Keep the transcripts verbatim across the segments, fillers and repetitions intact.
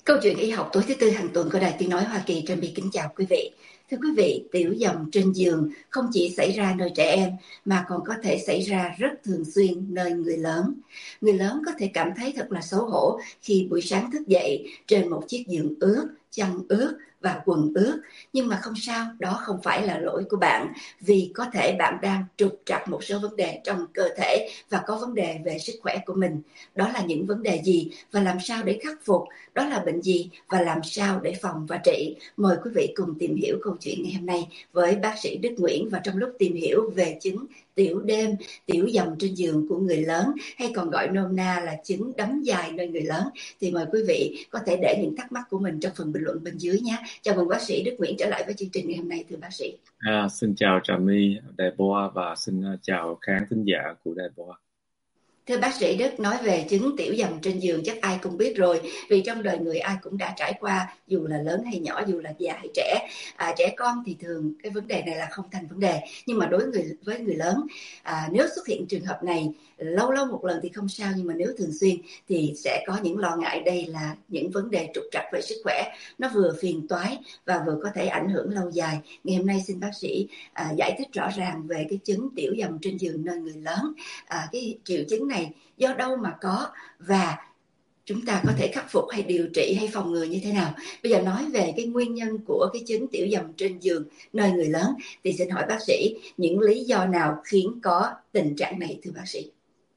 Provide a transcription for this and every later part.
Câu chuyện y học tối thứ Tư hàng tuần của Đài Tiếng Nói Hoa Kỳ. Trân Bi kính chào quý vị. Thưa quý vị, tiểu dầm trên giường không chỉ xảy ra nơi trẻ em mà còn có thể xảy ra rất thường xuyên nơi người lớn. Người lớn có thể cảm thấy thật là xấu hổ khi buổi sáng thức dậy trên một chiếc giường ướt, chăn ướt và quần ướt. Nhưng mà không sao, đó không phải là lỗi của bạn, vì có thể bạn đang trục trặc một số vấn đề trong cơ thể và có vấn đề về sức khỏe của mình. Đó là những vấn đề gì và làm sao để khắc phục? Đó là bệnh gì và làm sao để phòng và trị? Mời quý vị cùng tìm hiểu câu chuyện ngày hôm nay với bác sĩ Đức Nguyễn. Và trong lúc tìm hiểu về chứng tiểu đêm, tiểu dầm trên giường của người lớn, hay còn gọi nôm na là chứng đấm dài nơi người lớn, thì mời quý vị có thể để những thắc mắc của mình trong phần bình luận bên dưới nhé. Chào mừng bác sĩ Đức Nguyễn trở lại với chương trình ngày hôm nay, thưa bác sĩ. À, xin chào Trà My, Đài Boa và xin chào khán thính giả của Đài Boa. Thưa bác sĩ Đức, nói về chứng tiểu dầm trên giường chắc ai cũng biết rồi, vì trong đời người ai cũng đã trải qua, dù là lớn hay nhỏ, dù là già hay trẻ. À, trẻ con thì thường cái vấn đề này là không thành vấn đề, nhưng mà đối người với người lớn, à, nếu xuất hiện trường hợp này lâu lâu một lần thì không sao, nhưng mà nếu thường xuyên thì sẽ có những lo ngại. Đây là những vấn đề trục trặc về sức khỏe, nó vừa phiền toái và vừa có thể ảnh hưởng lâu dài. Ngày hôm nay xin bác sĩ à, giải thích rõ ràng về cái chứng tiểu dầm trên giường nơi người lớn. À, cái triệu chứng này do đâu mà có và chúng ta có thể khắc phục hay điều trị hay phòng ngừa như thế nào? Bây giờ nói về cái nguyên nhân của cái chứng tiểu dầm trên giường nơi người lớn thì xin hỏi bác sĩ những lý do nào khiến có tình trạng này, thưa bác sĩ?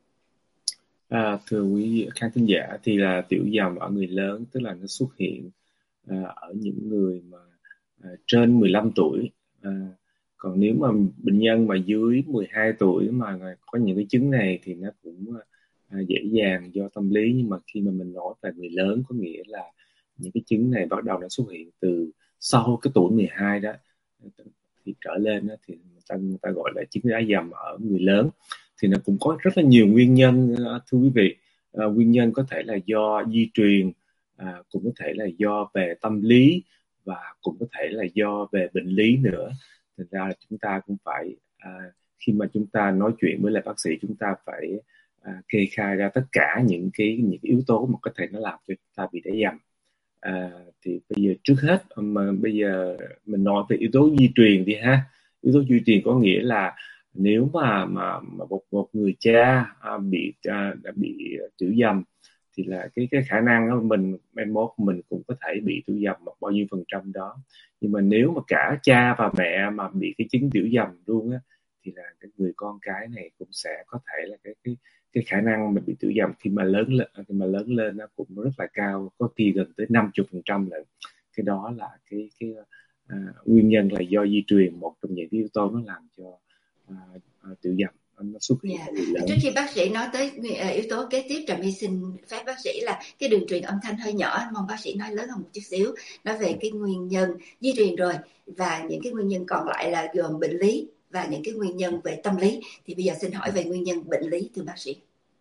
À, thưa quý khán thính giả, thì là tiểu dầm ở người lớn tức là nó xuất hiện à, ở những người mà à, trên mười lăm tuổi. À, còn nếu mà bệnh nhân mà dưới mười hai tuổi mà có những cái chứng này thì nó cũng à, dễ dàng do tâm lý. Nhưng mà khi mà mình nói về người lớn có nghĩa là những cái chứng này bắt đầu nó xuất hiện từ sau cái tuổi mười hai đó thì trở lên đó, thì người ta, người ta gọi là chứng đá dầm ở người lớn. Thì nó cũng có rất là nhiều nguyên nhân, thưa quý vị. À, nguyên nhân có thể là do di truyền, à, cũng có thể là do về tâm lý và cũng có thể là do về bệnh lý nữa. Thành ra là chúng ta cũng phải à, khi mà chúng ta nói chuyện với lại bác sĩ, chúng ta phải à, kê khai ra tất cả những cái những cái yếu tố mà có thể nó làm cho chúng ta bị đá dầm. À, thì bây giờ trước hết mà bây giờ mình nói về yếu tố di truyền đi ha. Yếu tố di truyền có nghĩa là nếu mà mà, mà một, một người cha à, bị à, bị tiểu dầm thì là cái cái khả năng đó mình mai mốt mình cũng có thể bị tiểu dầm bao nhiêu phần trăm đó. Nhưng mà nếu mà cả cha và mẹ mà bị cái chứng tiểu dầm luôn á thì là cái người con cái này cũng sẽ có thể là cái cái cái khả năng mình bị tiểu dầm khi mà lớn lên khi mà lớn lên nó cũng rất là cao, có khi gần tới năm mươi phần trăm lận. Cái đó là cái cái à, nguyên nhân là do di truyền, một trong những yếu tố nó làm cho à, à, tiểu dầm nó xuất hiện Yeah. ở người lớn. Trước khi bác sĩ nói tới yếu tố kế tiếp, Trà My xin phép bác sĩ là cái đường truyền âm thanh hơi nhỏ, mong bác sĩ nói lớn hơn một chút xíu, nói về cái nguyên nhân di truyền rồi và những cái nguyên nhân còn lại là gồm bệnh lý và những cái nguyên nhân về tâm lý. Thì bây giờ xin hỏi về nguyên nhân bệnh lý, thưa bác sĩ.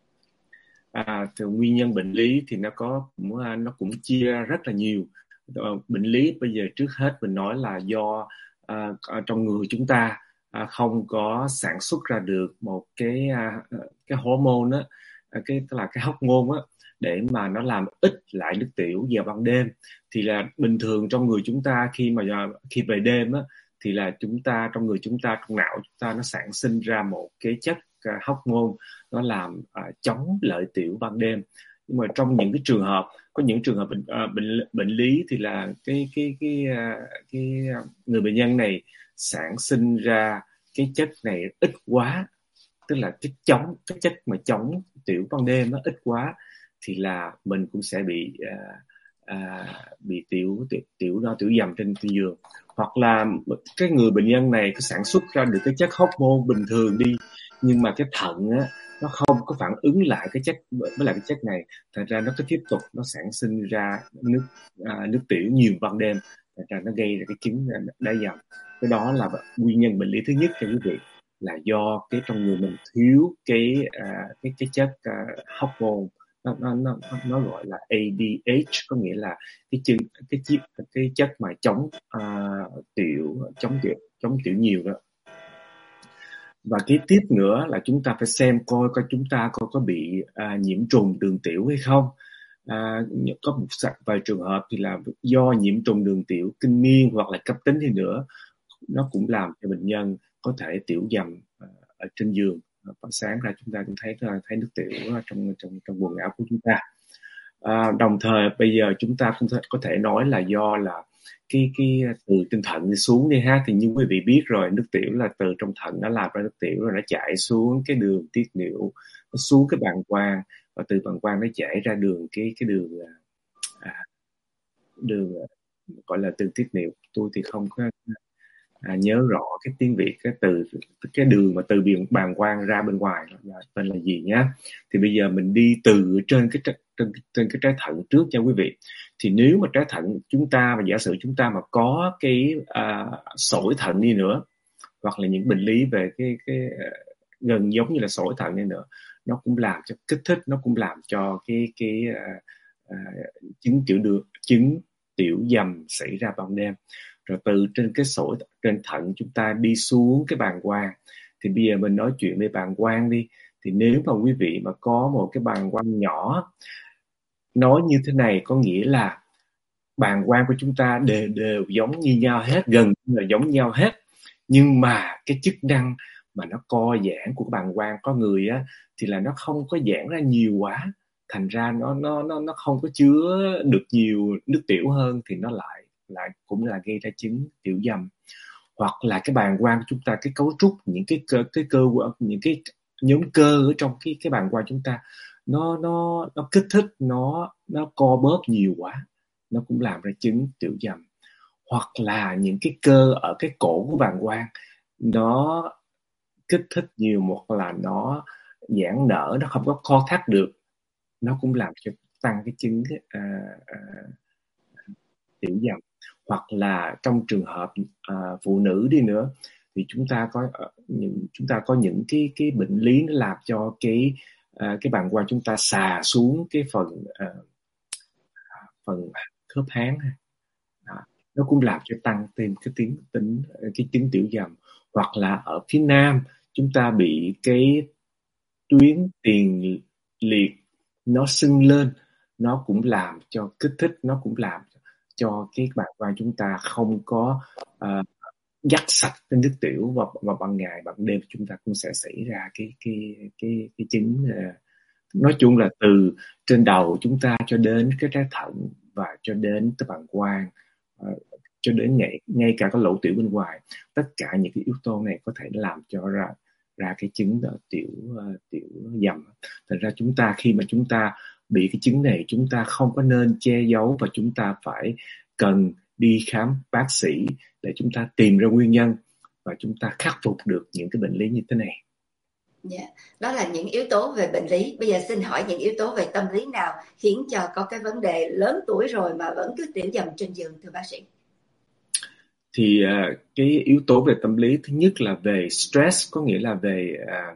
À, thì nguyên nhân bệnh lý thì nó có nó cũng chia rất là nhiều. Bệnh lý bây giờ trước hết mình nói là do à, trong người chúng ta à, không có sản xuất ra được một cái à, cái hormone á, cái tức là cái hormone á để mà nó làm ít lại nước tiểu vào ban đêm. Thì là bình thường trong người chúng ta khi mà khi về đêm á thì là chúng ta trong người chúng ta trong não chúng ta nó sản sinh ra một cái chất uh, hormone nó làm uh, chống lợi tiểu ban đêm. Nhưng mà trong những cái trường hợp có những trường hợp bệnh uh, bệnh bệnh lý thì là cái cái cái uh, cái người bệnh nhân này sản sinh ra cái chất này ít quá, tức là cái chống cái chất mà chống tiểu ban đêm nó ít quá thì là mình cũng sẽ bị uh, uh, bị tiểu tiểu tiểu do tiểu dầm trên giường. Hoặc là cái người bệnh nhân này có sản xuất ra được cái chất hormone bình thường đi, nhưng mà cái thận á nó không có phản ứng lại cái chất với lại cái chất này, thành ra nó cứ tiếp tục nó sản sinh ra nước à, nước tiểu nhiều ban đêm, thành ra nó gây ra cái chứng đá dầm. Cái đó là nguyên nhân bệnh lý thứ nhất cho quý vị, là do cái trong người mình thiếu cái à, cái cái chất à, hormone. Nó, nó nó nó gọi là a đê hát, có nghĩa là cái chân cái chiếc cái chất mà chống uh, tiểu chống tiểu chống tiểu nhiều đó. Và cái tiếp nữa là chúng ta phải xem coi coi chúng ta có có bị uh, nhiễm trùng đường tiểu hay không. À, có một vài trường hợp thì là do nhiễm trùng đường tiểu kinh niên hoặc là cấp tính thì nữa, nó cũng làm cho bệnh nhân có thể tiểu dầm ở trên giường. Và sáng ra chúng ta cũng thấy thấy nước tiểu trong trong trong quần áo của chúng ta. À, đồng thời bây giờ chúng ta cũng có thể nói là do là cái cái từ trên thận đi xuống đi ha, thì như quý vị biết rồi, nước tiểu là từ trong thận nó làm ra nước tiểu rồi nó chảy xuống cái đường tiết niệu, nó xuống cái bàng quang, và từ bàng quang nó chảy ra đường cái cái đường à, đường gọi là đường tiết niệu. Tôi thì không có à, nhớ rõ cái tiếng Việt cái từ cái đường mà từ biển bàng quang ra bên ngoài là tên là gì nhá. Thì bây giờ mình đi từ trên cái trên, trên cái trái thận trước nha quý vị. Thì nếu mà trái thận chúng ta, và giả sử chúng ta mà có cái à, sỏi thận đi nữa, hoặc là những bệnh lý về cái cái gần giống như là sỏi thận đi nữa, nó cũng làm cho kích thích, nó cũng làm cho cái cái à, à, chứng tiểu đường chứng tiểu dầm xảy ra ban đêm. Rồi từ trên cái sỏi trên thận chúng ta đi xuống cái bàng quang. Thì bây giờ mình nói chuyện về bàng quang đi. Thì nếu mà quý vị mà có một cái bàng quang nhỏ, nói như thế này có nghĩa là bàng quang của chúng ta đều đều giống như nhau hết, gần như là giống nhau hết, nhưng mà cái chức năng mà nó co giãn của bàng quang có người á thì là nó không có giãn ra nhiều quá, thành ra nó nó nó nó không có chứa được nhiều nước tiểu hơn, thì nó lại lại cũng là gây ra chứng tiểu dầm. Hoặc là cái bàng quang của chúng ta, cái cấu trúc, những cái cơ cái cơ những cái nhóm cơ ở trong cái cái bàng quang chúng ta nó nó nó kích thích, nó nó co bóp nhiều quá, nó cũng làm ra chứng tiểu dầm. Hoặc là những cái cơ ở cái cổ của bàng quang nó kích thích nhiều, một là nó giãn nở, nó không có co thắt được, nó cũng làm cho tăng cái chứng à, à, tiểu dầm. Hoặc là trong trường hợp à, phụ nữ đi nữa, thì chúng ta có những chúng ta có những cái cái bệnh lý nó làm cho cái à, cái bàng quang chúng ta xà xuống cái phần à, phần khớp háng, à, nó cũng làm cho tăng thêm cái tiếng tính cái chứng tiểu dầm. Hoặc là ở phía nam chúng ta bị cái tuyến tiền liệt nó sưng lên, nó cũng làm cho kích thích, nó cũng làm cho cái bàng quang chúng ta không có uh, dắt sạch cái nước tiểu, và, và ban ngày ban đêm chúng ta cũng sẽ xảy ra cái cái cái cái chứng uh, nói chung là từ trên đầu chúng ta cho đến cái trái thận và cho đến cái bàng quang, uh, cho đến ngay, ngay cả cái lỗ tiểu bên ngoài, tất cả những cái yếu tố này có thể làm cho ra ra cái chứng uh, tiểu uh, tiểu dầm. Thành ra chúng ta khi mà chúng ta bị cái chứng này, chúng ta không có nên che giấu, và chúng ta phải cần đi khám bác sĩ để chúng ta tìm ra nguyên nhân và chúng ta khắc phục được những cái bệnh lý như thế này. Yeah. Đó là những yếu tố về bệnh lý. Bây giờ xin hỏi những yếu tố về tâm lý nào khiến cho có cái vấn đề lớn tuổi rồi mà vẫn cứ tiểu dầm trên giường, thưa bác sĩ? Thì uh, cái yếu tố về tâm lý thứ nhất là về stress, có nghĩa là về uh,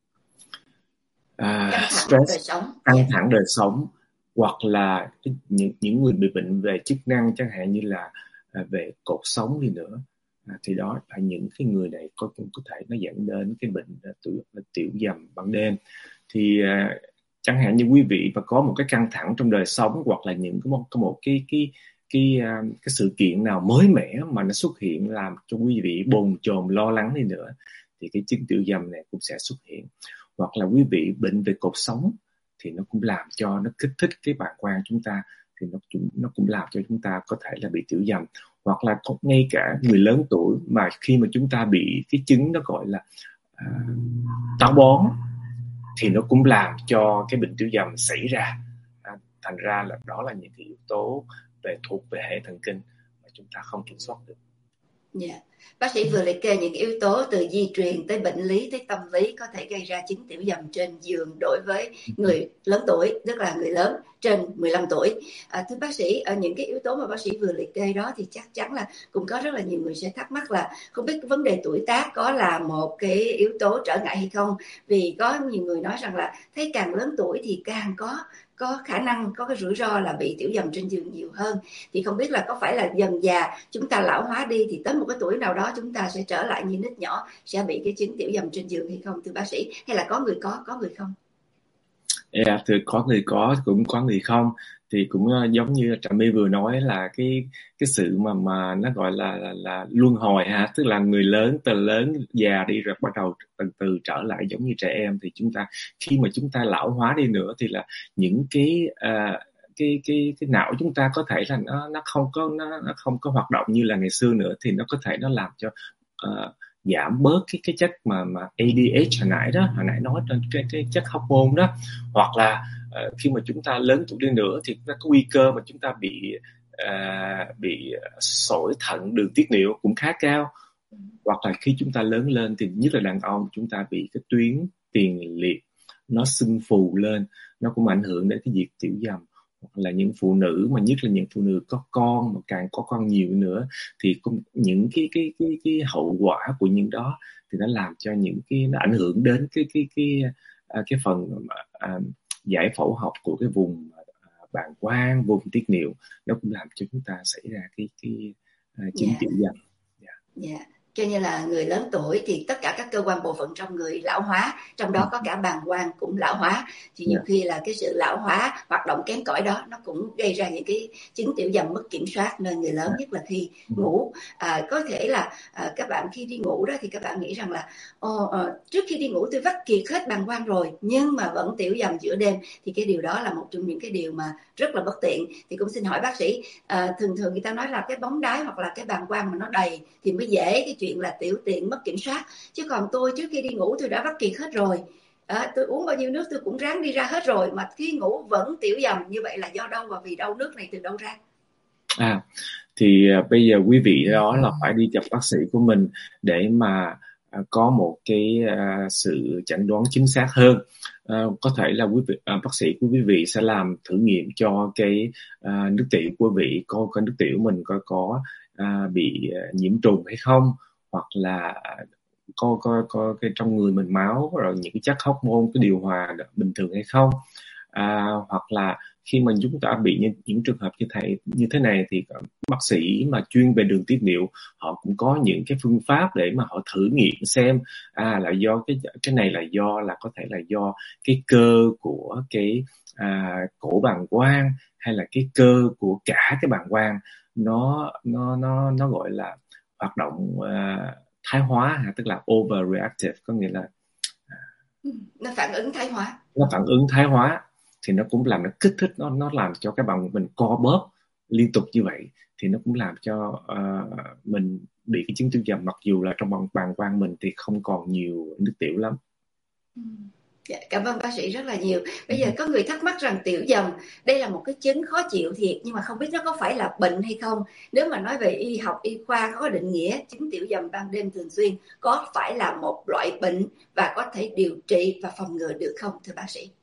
căng thẳng uh, stress, đời sống, căng yeah. thẳng đời sống, hoặc là những những người bị bệnh về chức năng, chẳng hạn như là uh, về cột sống đi nữa. À, thì đó là những cái người này có có thể nó dẫn đến cái bệnh uh, tiểu, tiểu dầm ban đêm. Thì uh, chẳng hạn như quý vị và có một cái căng thẳng trong đời sống, hoặc là những có một, có một cái cái cái uh, cái sự kiện nào mới mẻ mà nó xuất hiện làm cho quý vị bồn chồn lo lắng đi nữa, thì cái chứng tiểu dầm này cũng sẽ xuất hiện. Hoặc là quý vị bệnh về cột sống thì nó cũng làm cho nó kích thích cái bàng quang chúng ta, thì nó cũng nó cũng làm cho chúng ta có thể là bị tiểu dầm. Hoặc là ngay cả người lớn tuổi mà khi mà chúng ta bị cái chứng nó gọi là à, táo bón, thì nó cũng làm cho cái bệnh tiểu dầm xảy ra. À, thành ra là đó là những cái yếu tố về thuộc về hệ thần kinh mà chúng ta không kiểm soát được. Yeah. Bác sĩ vừa liệt kê những yếu tố từ di truyền tới bệnh lý tới tâm lý có thể gây ra chứng tiểu dầm trên giường đối với người lớn tuổi, tức là người lớn trên mười lăm tuổi. À, thưa bác sĩ, ở những cái yếu tố mà bác sĩ vừa liệt kê đó thì chắc chắn là cũng có rất là nhiều người sẽ thắc mắc là không biết vấn đề tuổi tác có là một cái yếu tố trở ngại hay không, vì có nhiều người nói rằng là thấy càng lớn tuổi thì càng có có khả năng, có cái rủi ro là bị tiểu dầm trên giường nhiều hơn. Thì không biết là có phải là dần già chúng ta lão hóa đi thì tới một cái tuổi nào đó chúng ta sẽ trở lại như nít nhỏ, sẽ bị cái chứng tiểu dầm trên giường hay không, thưa bác sĩ? Hay là có người có, có người không? Yeah, thì có người có, cũng có người không. Thì cũng uh, giống như Trà My vừa nói là cái cái sự mà mà nó gọi là là, là luân hồi ha, tức là người lớn từ lớn già đi rồi bắt đầu từ từ trở lại giống như trẻ em. Thì chúng ta khi mà chúng ta lão hóa đi nữa thì là những cái uh, cái cái cái não chúng ta có thể là nó nó không có nó, nó không có hoạt động như là ngày xưa nữa, thì nó có thể nó làm cho uh, giảm bớt cái cái chất mà mà A D H hồi nãy đó, hồi nãy nói trên cái cái chất hormone đó. Hoặc là uh, khi mà chúng ta lớn tuổi đi nữa thì chúng ta có nguy cơ mà chúng ta bị uh, bị sỏi thận, đường tiết niệu cũng khá cao. Hoặc là khi chúng ta lớn lên thì nhất là đàn ông, chúng ta bị cái tuyến tiền liệt nó sưng phù lên, nó cũng ảnh hưởng đến cái việc tiểu dầm. Hoặc là những phụ nữ, mà nhất là những phụ nữ có con, mà càng có con nhiều nữa, thì cũng những cái cái cái cái hậu quả của những đó thì nó làm cho những cái nó ảnh hưởng đến cái cái cái cái, cái phần à, giải phẫu học của cái vùng à, bàng quang, vùng tiết niệu, nó cũng làm cho chúng ta xảy ra cái cái à, chứng Yeah. tiểu dầm. Yeah. Yeah. Cho nên là người lớn tuổi thì tất cả các cơ quan bộ phận trong người lão hóa, trong đó có cả bàng quang cũng lão hóa. Thì nhiều Yeah. khi là cái sự lão hóa, hoạt động kém cỏi đó nó cũng gây ra những cái chứng tiểu dầm mất kiểm soát nơi người lớn, nhất là khi ngủ. À, có thể là à, các bạn khi đi ngủ đó thì các bạn nghĩ rằng là Ồ, à, trước khi đi ngủ tôi vắt kiệt hết bàng quang rồi nhưng mà vẫn tiểu dầm giữa đêm, thì cái điều đó là một trong những cái điều mà rất là bất tiện. Thì cũng xin hỏi bác sĩ, à, thường thường người ta nói là cái bóng đái hoặc là cái bàng quang mà nó đầy thì mới dễ cái chuyện là tiểu tiện mất kiểm soát, chứ còn tôi trước khi đi ngủ tôi đã vắt kiệt hết rồi, à, tôi uống bao nhiêu nước tôi cũng ráng đi ra hết rồi mà khi ngủ vẫn tiểu dầm, như vậy là do đâu và vì đâu, nước này từ đâu ra? À, thì à, bây giờ quý vị đó là phải đi gặp bác sĩ của mình để mà à, có một cái à, sự chẩn đoán chính xác hơn. À, có thể là quý vị à, bác sĩ của quý vị sẽ làm thử nghiệm cho cái à, nước tiểu của quý vị, coi coi nước tiểu mình có có à, bị à, nhiễm trùng hay không, hoặc là coi coi coi cái trong người mình máu rồi những cái chất hormone cái điều hòa bình thường hay không. À, hoặc là khi mà chúng ta bị những, những trường hợp như thế như thế này thì bác sĩ mà chuyên về đường tiết niệu họ cũng có những cái phương pháp để mà họ thử nghiệm xem à là do cái cái này là do là có thể là do cái cơ của cái à, cổ bàng quang, hay là cái cơ của cả cái bàng quang nó nó nó nó gọi là hoạt động à, thái hóa, tức là overreactive, có nghĩa là nó phản ứng thái hóa nó phản ứng thái hóa thì nó cũng làm nó kích thích, nó nó làm cho cái bàng mình co bóp liên tục như vậy, thì nó cũng làm cho uh, mình bị cái chứng tiểu dầm, mặc dù là trong bàng bàng quang mình thì không còn nhiều nước tiểu lắm. Dạ, cảm ơn bác sĩ rất là nhiều. Bây giờ có người thắc mắc rằng tiểu dầm đây là một cái chứng khó chịu thiệt, nhưng mà không biết nó có phải là bệnh hay không. Nếu mà nói về y học y khoa có định nghĩa chứng tiểu dầm ban đêm thường xuyên có phải là một loại bệnh và có thể điều trị và phòng ngừa được không thưa bác sĩ?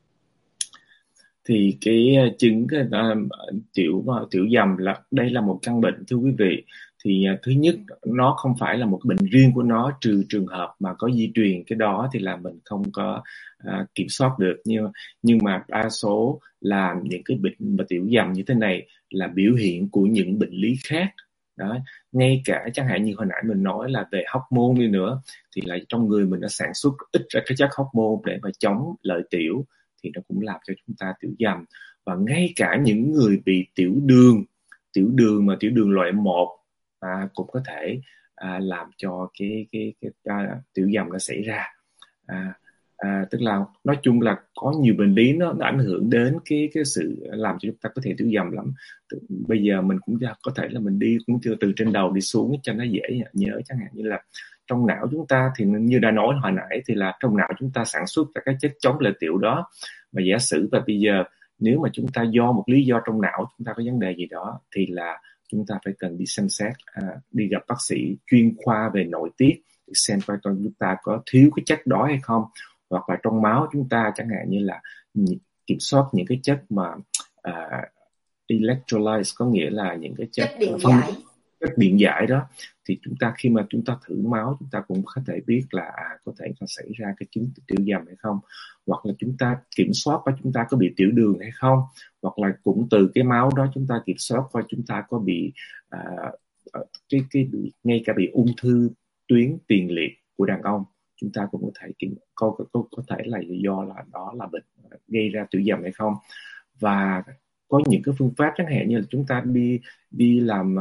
Thì cái chứng cái, uh, tiểu uh, tiểu dầm là đây là một căn bệnh thưa quý vị. Thì uh, thứ nhất, nó không phải là một bệnh riêng của nó, trừ trường hợp mà có di truyền, cái đó thì là mình không có uh, kiểm soát được. Nhưng nhưng mà đa số là những cái bệnh mà tiểu dầm như thế này là biểu hiện của những bệnh lý khác. Đó, ngay cả chẳng hạn như hồi nãy mình nói là về hormone đi nữa, thì là trong người mình nó sản xuất ít ra cái chất hormone để mà chống lợi tiểu, thì nó cũng làm cho chúng ta tiểu dầm. Và ngay cả những người bị tiểu đường, tiểu đường mà tiểu đường loại một à, cũng có thể à, làm cho cái cái cái, cái à, tiểu dầm nó xảy ra. À, à, tức là nói chung là có nhiều bệnh lý nó, nó ảnh hưởng đến cái cái sự làm cho chúng ta có thể tiểu dầm lắm. Bây giờ mình cũng có thể là mình đi cũng từ trên đầu đi xuống cho nó dễ nhớ, chẳng hạn như là trong não chúng ta thì như đã nói hồi nãy, thì là trong não chúng ta sản xuất ra cái chất chống lợi tiểu đó. Mà giả sử và bây giờ nếu mà chúng ta do một lý do trong não chúng ta có vấn đề gì đó, thì là chúng ta phải cần đi xem xét, à, đi gặp bác sĩ chuyên khoa về nội tiết để xem coi chúng ta có thiếu cái chất đó hay không. Hoặc là trong máu chúng ta chẳng hạn như là kiểm soát những cái chất mà à, electrolytes, có nghĩa là những cái chất, chất điện phân, giải chất điện giải đó, thì chúng ta khi mà chúng ta thử máu chúng ta cũng có thể biết là à, có thể có xảy ra cái chứng tiểu dầm hay không. Hoặc là chúng ta kiểm soát coi chúng ta có bị tiểu đường hay không, hoặc là cũng từ cái máu đó chúng ta kiểm soát coi chúng ta có bị à, cái cái bị, ngay cả bị ung thư tuyến tiền liệt của đàn ông chúng ta cũng có thể kiểm có, có, có thể là do là đó là bệnh gây ra tiểu dầm hay không. Và có những cái phương pháp chẳng hạn như là chúng ta đi đi làm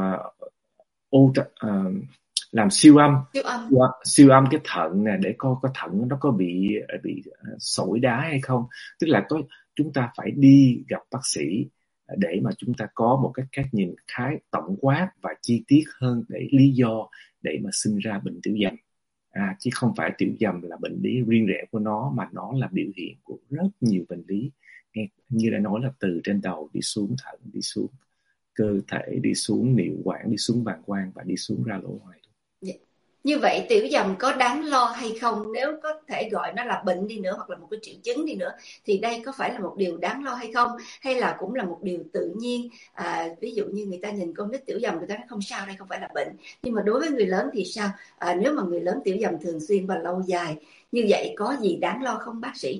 uh, uh, làm siêu âm siêu âm siêu âm cái thận nè, để coi cái thận nó có bị bị sỏi đá hay không. Tức là có chúng ta phải đi gặp bác sĩ để mà chúng ta có một cái cách nhìn khái tổng quát và chi tiết hơn để lý do để mà sinh ra bệnh tiểu dầm. À, chứ không phải tiểu dầm là bệnh lý riêng rẽ của nó, mà nó là biểu hiện của rất nhiều bệnh lý. Nghe, như đã nói là từ trên đầu đi xuống thận, đi xuống cơ thể, đi xuống niệu quản, đi xuống bàng quang và đi xuống ra lỗ hoài. Như vậy tiểu dầm có đáng lo hay không? Nếu có thể gọi nó là bệnh đi nữa, hoặc là một cái triệu chứng đi nữa, thì đây có phải là một điều đáng lo hay không? Hay là cũng là một điều tự nhiên? À, ví dụ như người ta nhìn con nít tiểu dầm, người ta nói không sao, đây không phải là bệnh. Nhưng mà đối với người lớn thì sao? À, nếu mà người lớn tiểu dầm thường xuyên và lâu dài, như vậy có gì đáng lo không bác sĩ?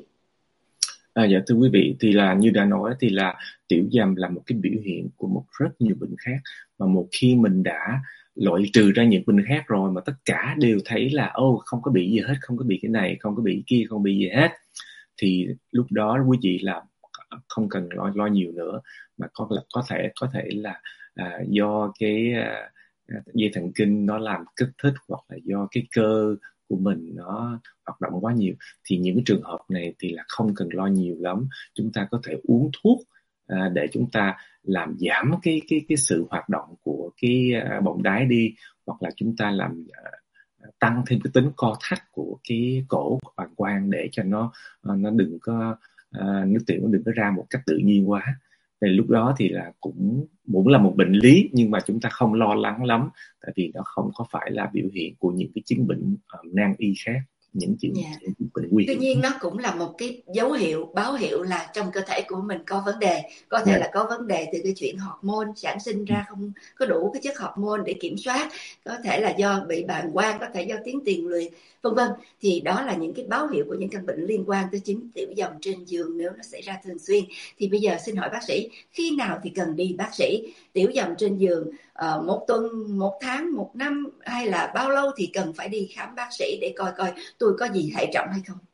À, dạ thưa quý vị, thì là như đã nói thì là tiểu dầm là một cái biểu hiện của một rất nhiều bệnh khác. Mà một khi mình đã loại trừ ra những bệnh khác rồi mà tất cả đều thấy là ô không có bị gì hết, không có bị cái này, không có bị cái kia, không bị gì hết, thì lúc đó quý vị là không cần lo lo nhiều nữa, mà có là có thể có thể là à, do cái à, dây thần kinh nó làm kích thích, hoặc là do cái cơ của mình nó hoạt động quá nhiều. Thì những cái trường hợp này thì là không cần lo nhiều lắm. Chúng ta có thể uống thuốc à, để chúng ta làm giảm cái cái cái sự hoạt động của cái uh, bọng đái đi, hoặc là chúng ta làm uh, tăng thêm cái tính co thắt của cái cổ bàng quang để cho nó uh, nó đừng có uh, nước tiểu nó đừng có ra một cách tự nhiên quá. Thì lúc đó thì là cũng cũng là một bệnh lý, nhưng mà chúng ta không lo lắng lắm, tại vì nó không có phải là biểu hiện của những cái chứng bệnh uh, nan y khác, những chuyện Yeah. bệnh nguy hiểm. Tuy nhiên nó cũng là một cái dấu hiệu, báo hiệu là trong cơ thể của mình có vấn đề. Có thể Yeah. là có vấn đề từ cái chuyện hormone sản sinh ra không có đủ cái chất hormone để kiểm soát, có thể là do bị bàng quang, có thể do tiếng tiền luyện, vân vân. Thì đó là những cái báo hiệu của những căn bệnh liên quan tới chứng tiểu dầm trên giường nếu nó xảy ra thường xuyên. Thì bây giờ xin hỏi bác sĩ, khi nào thì cần đi bác sĩ? Tiểu dầm trên giường uh, một tuần, một tháng, một năm, hay là bao lâu thì cần phải đi khám bác sĩ để coi coi tôi có gì hệ trọng hay không?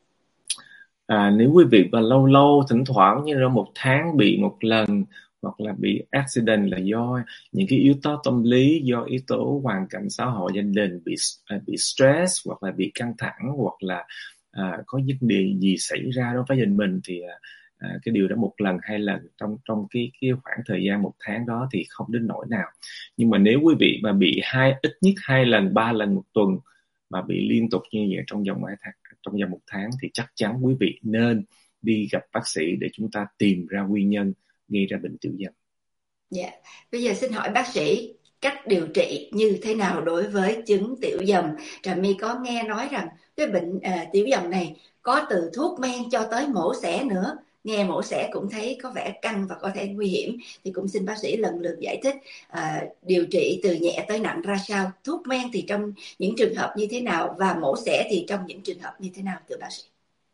À, nếu quý vị mà lâu lâu thỉnh thoảng như là một tháng bị một lần, hoặc là bị accident là do những cái yếu tố tâm lý, do yếu tố hoàn cảnh xã hội gia đình, bị bị stress, hoặc là bị căng thẳng, hoặc là à, có vấn đề gì xảy ra đối với gia đình mình, thì à, cái điều đó một lần hai lần trong trong cái cái khoảng thời gian một tháng đó thì không đến nỗi nào. Nhưng mà nếu quý vị mà bị hai ít nhất hai lần ba lần một tuần, mà bị liên tục như vậy trong vòng hai tháng, trong vòng một tháng, thì chắc chắn quý vị nên đi gặp bác sĩ để chúng ta tìm ra nguyên nhân gây ra bệnh tiểu dầm. Dạ, yeah. Bây giờ xin hỏi bác sĩ, cách điều trị như thế nào đối với chứng tiểu dầm? Trà My có nghe nói rằng cái bệnh à, tiểu dầm này có từ thuốc men cho tới mổ xẻ nữa. Nghe mổ xẻ cũng thấy có vẻ căng và có thể nguy hiểm. Thì cũng xin bác sĩ lần lượt giải thích à, điều trị từ nhẹ tới nặng ra sao. Thuốc men thì trong những trường hợp như thế nào, và mổ xẻ thì trong những trường hợp như thế nào, thưa bác sĩ?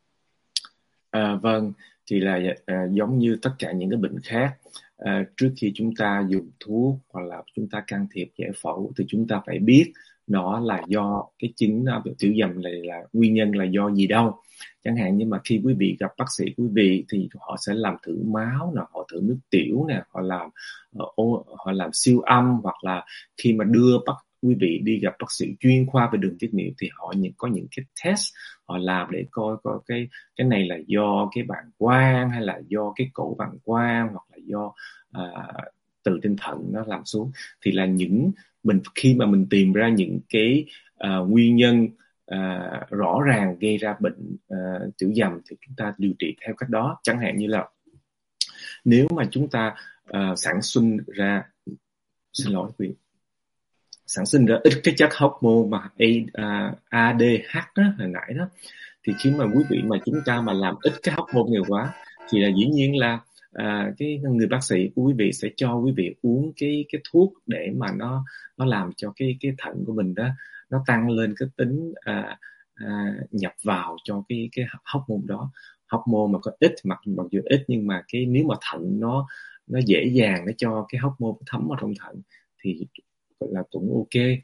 À, vâng, thì là à, giống như tất cả những cái bệnh khác, à, trước khi chúng ta dùng thuốc hoặc là chúng ta can thiệp giải phẫu thì chúng ta phải biết nó là do cái chứng uh, tiểu dầm này là nguyên nhân là do gì đâu. Chẳng hạn như mà khi quý vị gặp bác sĩ quý vị thì họ sẽ làm thử máu nè, họ thử nước tiểu nè, họ làm uh, họ làm siêu âm, hoặc là khi mà đưa bác quý vị đi gặp bác sĩ chuyên khoa về đường tiết niệu thì họ những có những cái test họ làm để coi coi cái cái này là do cái bàng quang, hay là do cái cổ bàng quang, hoặc là do à, từ trên thận nó làm xuống. Thì là những mình khi mà mình tìm ra những cái à, nguyên nhân à, rõ ràng gây ra bệnh à, tiểu dầm thì chúng ta điều trị theo cách đó. Chẳng hạn như là nếu mà chúng ta à, sản sinh ra xin lỗi quý vị sản sinh ra ít cái chất hormone mà A, a đê hát đó, hồi nãy đó, thì khi mà quý vị mà chúng ta mà làm ít cái hormone nhiều quá thì là dĩ nhiên là à, cái người bác sĩ của quý vị sẽ cho quý vị uống cái cái thuốc để mà nó nó làm cho cái cái thận của mình đó nó tăng lên cái tính à, à, nhập vào cho cái cái hormone đó. Hormone mà có ít, mặc mặc dù ít nhưng mà cái nếu mà thận nó nó dễ dàng để cho cái hormone thấm vào trong thận thì là cũng ok.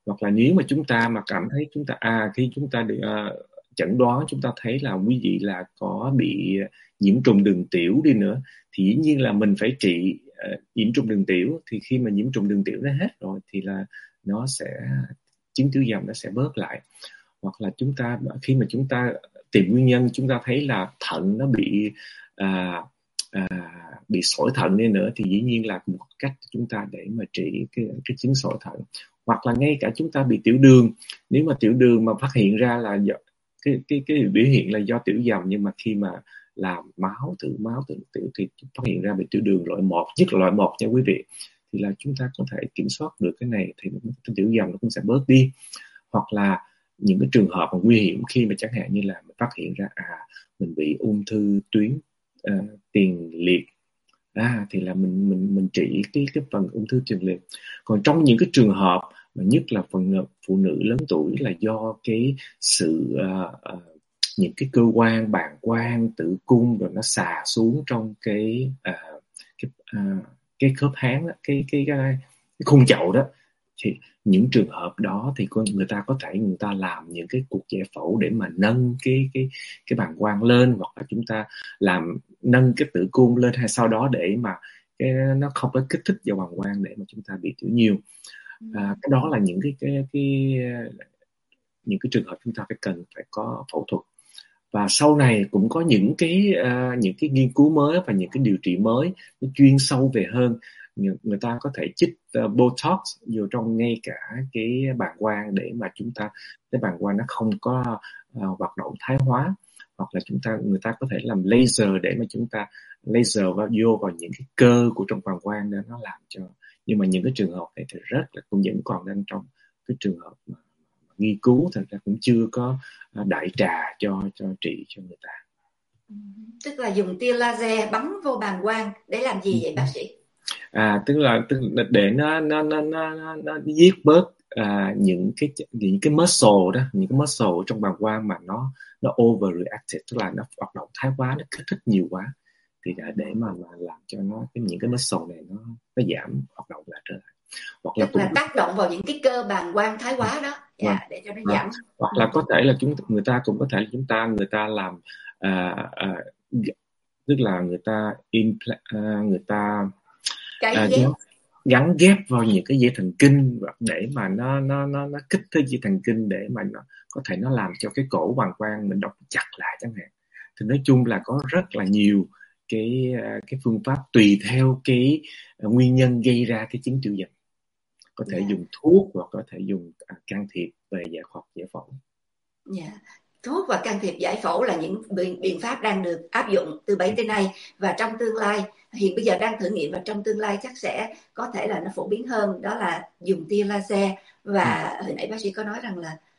Hoặc là nếu mà chúng ta mà cảm thấy chúng ta à khi chúng ta được uh, chẩn đoán, chúng ta thấy là quý vị là có bị nhiễm trùng đường tiểu đi nữa, thì dĩ nhiên là mình phải trị uh, nhiễm trùng đường tiểu. Thì khi mà nhiễm trùng đường tiểu nó hết rồi thì là nó sẽ, chứng tiểu dầm nó sẽ bớt lại. Hoặc là chúng ta khi mà chúng ta tìm nguyên nhân, chúng ta thấy là thận nó bị à, à, bị sỏi thận đi nữa, thì dĩ nhiên là một cách chúng ta để mà trị cái, cái chứng sỏi thận. Hoặc là ngay cả chúng ta bị tiểu đường, nếu mà tiểu đường mà phát hiện ra là do, cái, cái, cái biểu hiện là do tiểu dầm, nhưng mà khi mà làm máu, thử máu, thử tiểu thì phát hiện ra bị tiểu đường loại một, nhất là loại một nha quý vị, thì là chúng ta có thể kiểm soát được cái này, thì cái tiểu dầm nó cũng sẽ bớt đi. Hoặc là những cái trường hợp mà nguy hiểm, khi mà chẳng hạn như là mình phát hiện ra à mình bị ung thư tuyến uh, tiền liệt, à, thì là mình mình mình trị cái cái phần ung thư tiền liệt. Còn trong những cái trường hợp mà nhất là phần phụ nữ lớn tuổi là do cái sự uh, uh, những cái cơ quan bàng quang, tử cung rồi nó xà xuống trong cái uh, cái uh, cái khớp háng đó, cái cái cái, cái khung chậu đó, thì những trường hợp đó thì người ta có thể người ta làm những cái cuộc giải phẫu để mà nâng cái cái cái bàng quang lên, hoặc là chúng ta làm nâng cái tử cung lên, hay sau đó để mà cái nó không có kích thích vào bàng quang để mà chúng ta bị tiểu nhiều. À, cái đó là những cái cái cái những cái trường hợp chúng ta phải cần phải có phẫu thuật. Và sau này cũng có những cái uh, những cái nghiên cứu mới và những cái điều trị mới nó chuyên sâu về hơn. Người, người ta có thể chích uh, Botox vô trong ngay cả cái bàng quang để mà chúng ta cái bàng quang nó không có uh, hoạt động thái hóa. Hoặc là chúng ta người ta có thể làm laser để mà chúng ta laser vào vô vào những cái cơ của trong bàng quang để nó làm cho. Nhưng mà những cái trường hợp này thì rất là cũng vẫn còn đang trong cái trường hợp mà nghiên cứu, thật ra cũng chưa có đại trà cho cho trị cho người ta. Tức là dùng tia laser bắn vô bàng quang để làm gì vậy bác sĩ? À, tức là tức là để nó nó nó nó nó giết bớt à, những cái những cái muscle đó, những cái muscle trong bàng quang mà nó nó overreactive, tức là nó hoạt động thái quá, nó kích thích nhiều quá, thì để mà, mà làm cho nó cái những cái muscle này nó nó giảm hoạt động lại trở lại. Hoặc là, Tức là tác động vào những cái cơ bàng quang thái quá đó, dạ, yeah, để cho nó giảm. Hoặc là có thể là chúng người ta cũng có thể chúng ta người ta làm à, à, tức là người ta implant, à, người ta à, gắn, gắn ghép vào những cái dây thần kinh để mà nó nó nó nó kích thích dây thần kinh để mà nó có thể nó làm cho cái cổ bàng quang mình đóng chặt lại chẳng hạn. Thì nói chung là có rất là nhiều cái cái phương pháp tùy theo cái nguyên nhân gây ra cái chứng tiểu dầm. Có thể yeah. dùng thuốc hoặc có thể dùng à, can thiệp về giải hoặc giải phẫu. Yeah. Thuốc và can thiệp giải phẫu là những biện, biện pháp đang được áp dụng từ bấy tới nay, và trong tương lai hiện bây giờ đang thử nghiệm, và trong tương lai chắc sẽ có thể là nó phổ biến hơn, đó là dùng tia laser. Và ừ. hồi nãy bác sĩ có nói rằng là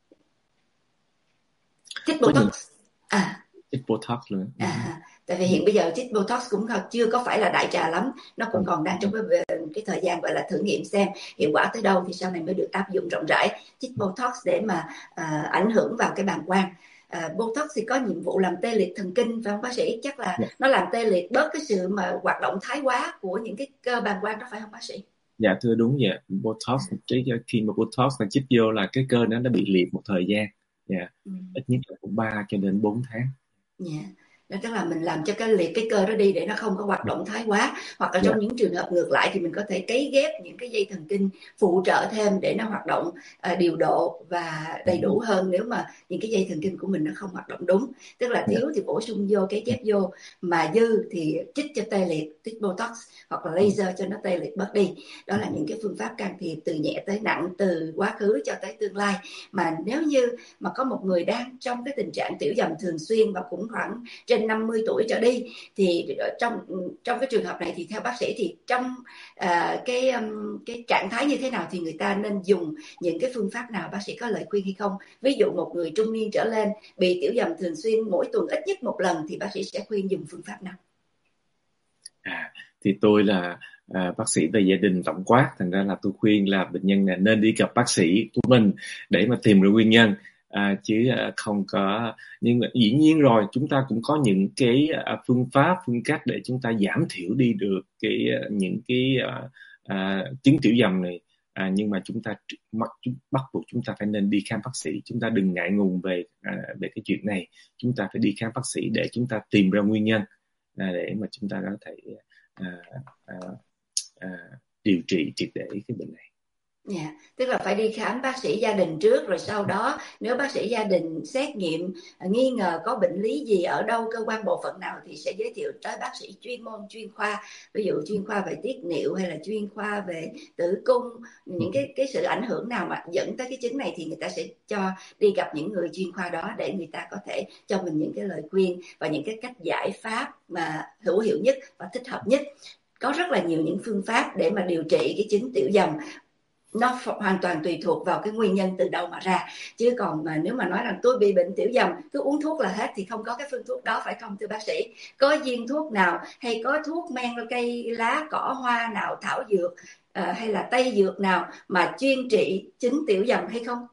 chích Botox. À, chích Botox nữa. À, tại vì hiện bây giờ chích Botox cũng chưa có phải là đại trà lắm, nó cũng còn đang trong cái, cái thời gian gọi là thử nghiệm xem hiệu quả tới đâu, thì sau này mới được áp dụng rộng rãi chích Botox để mà à, ảnh hưởng vào cái bàng quang. À, Botox thì có nhiệm vụ làm tê liệt thần kinh, phải không bác sĩ? Chắc là nó làm tê liệt bớt cái sự mà hoạt động thái quá của những cái cơ bàng quang đó, phải không bác sĩ? Dạ thưa đúng vậy. Botox khi mà Botox là chích vô là cái cơ nó đã bị liệt một thời gian. Dạ. Ừ. Ít nhất là cũng ba cho đến bốn tháng. Dạ. Đó, tức là mình làm cho cái liệt cái cơ đó đi để nó không có hoạt động thái quá. Hoặc là trong yeah. những trường hợp ngược lại thì mình có thể cấy ghép những cái dây thần kinh phụ trợ thêm để nó hoạt động uh, điều độ và đầy đủ hơn nếu mà những cái dây thần kinh của mình nó không hoạt động đúng. Tức là thiếu thì bổ sung vô, cấy ghép vô, mà dư thì trích cho tê liệt, trích Botox hoặc là laser cho nó tê liệt bớt đi. Đó là những cái phương pháp can thiệp từ nhẹ tới nặng, từ quá khứ cho tới tương lai. Mà nếu như mà có một người đang trong cái tình trạng tiểu dầm thường xuyên và cũng khoảng trên năm mươi tuổi trở đi, thì trong trong cái trường hợp này thì theo bác sĩ thì trong uh, cái um, cái trạng thái như thế nào thì người ta nên dùng những cái phương pháp nào, bác sĩ có lời khuyên hay không? Ví dụ một người trung niên trở lên bị tiểu dầm thường xuyên mỗi tuần ít nhất một lần thì bác sĩ sẽ khuyên dùng phương pháp nào? À, thì tôi là à, bác sĩ về gia đình tổng quát, thành ra là tôi khuyên là bệnh nhân này nên đi gặp bác sĩ của mình để mà tìm ra nguyên nhân. À, chứ à, không có, nhưng mà dĩ nhiên rồi chúng ta cũng có những cái à, phương pháp phương cách để chúng ta giảm thiểu đi được cái à, những cái à, à, chứng tiểu dầm này À, nhưng mà chúng ta bắt buộc chúng ta phải nên đi khám bác sĩ. Chúng ta đừng ngại ngùng về à, về cái chuyện này. Chúng ta phải đi khám bác sĩ để chúng ta tìm ra nguyên nhân, à, để mà chúng ta có thể à, à, à, điều trị triệt để cái bệnh này. Dạ, yeah, tức là phải đi khám bác sĩ gia đình trước, rồi sau đó nếu bác sĩ gia đình xét nghiệm nghi ngờ có bệnh lý gì ở đâu, cơ quan bộ phận nào thì sẽ giới thiệu tới bác sĩ chuyên môn, chuyên khoa, ví dụ chuyên khoa về tiết niệu hay là chuyên khoa về tử cung, những cái cái sự ảnh hưởng nào mà dẫn tới cái chứng này thì người ta sẽ cho đi gặp những người chuyên khoa đó để người ta có thể cho mình những cái lời khuyên và những cái cách giải pháp mà hữu hiệu nhất và thích hợp nhất. Có rất là nhiều những phương pháp để mà điều trị cái chứng tiểu dầm. Nó hoàn toàn tùy thuộc vào cái nguyên nhân từ đâu mà ra, chứ còn mà nếu mà nói rằng tôi bị bệnh tiểu dầm cứ uống thuốc là hết thì không có cái phương thuốc đó, phải không thưa bác sĩ? Có viên thuốc nào hay có thuốc men cây lá cỏ hoa nào, thảo dược uh, hay là tây dược nào mà chuyên trị chứng tiểu dầm hay không?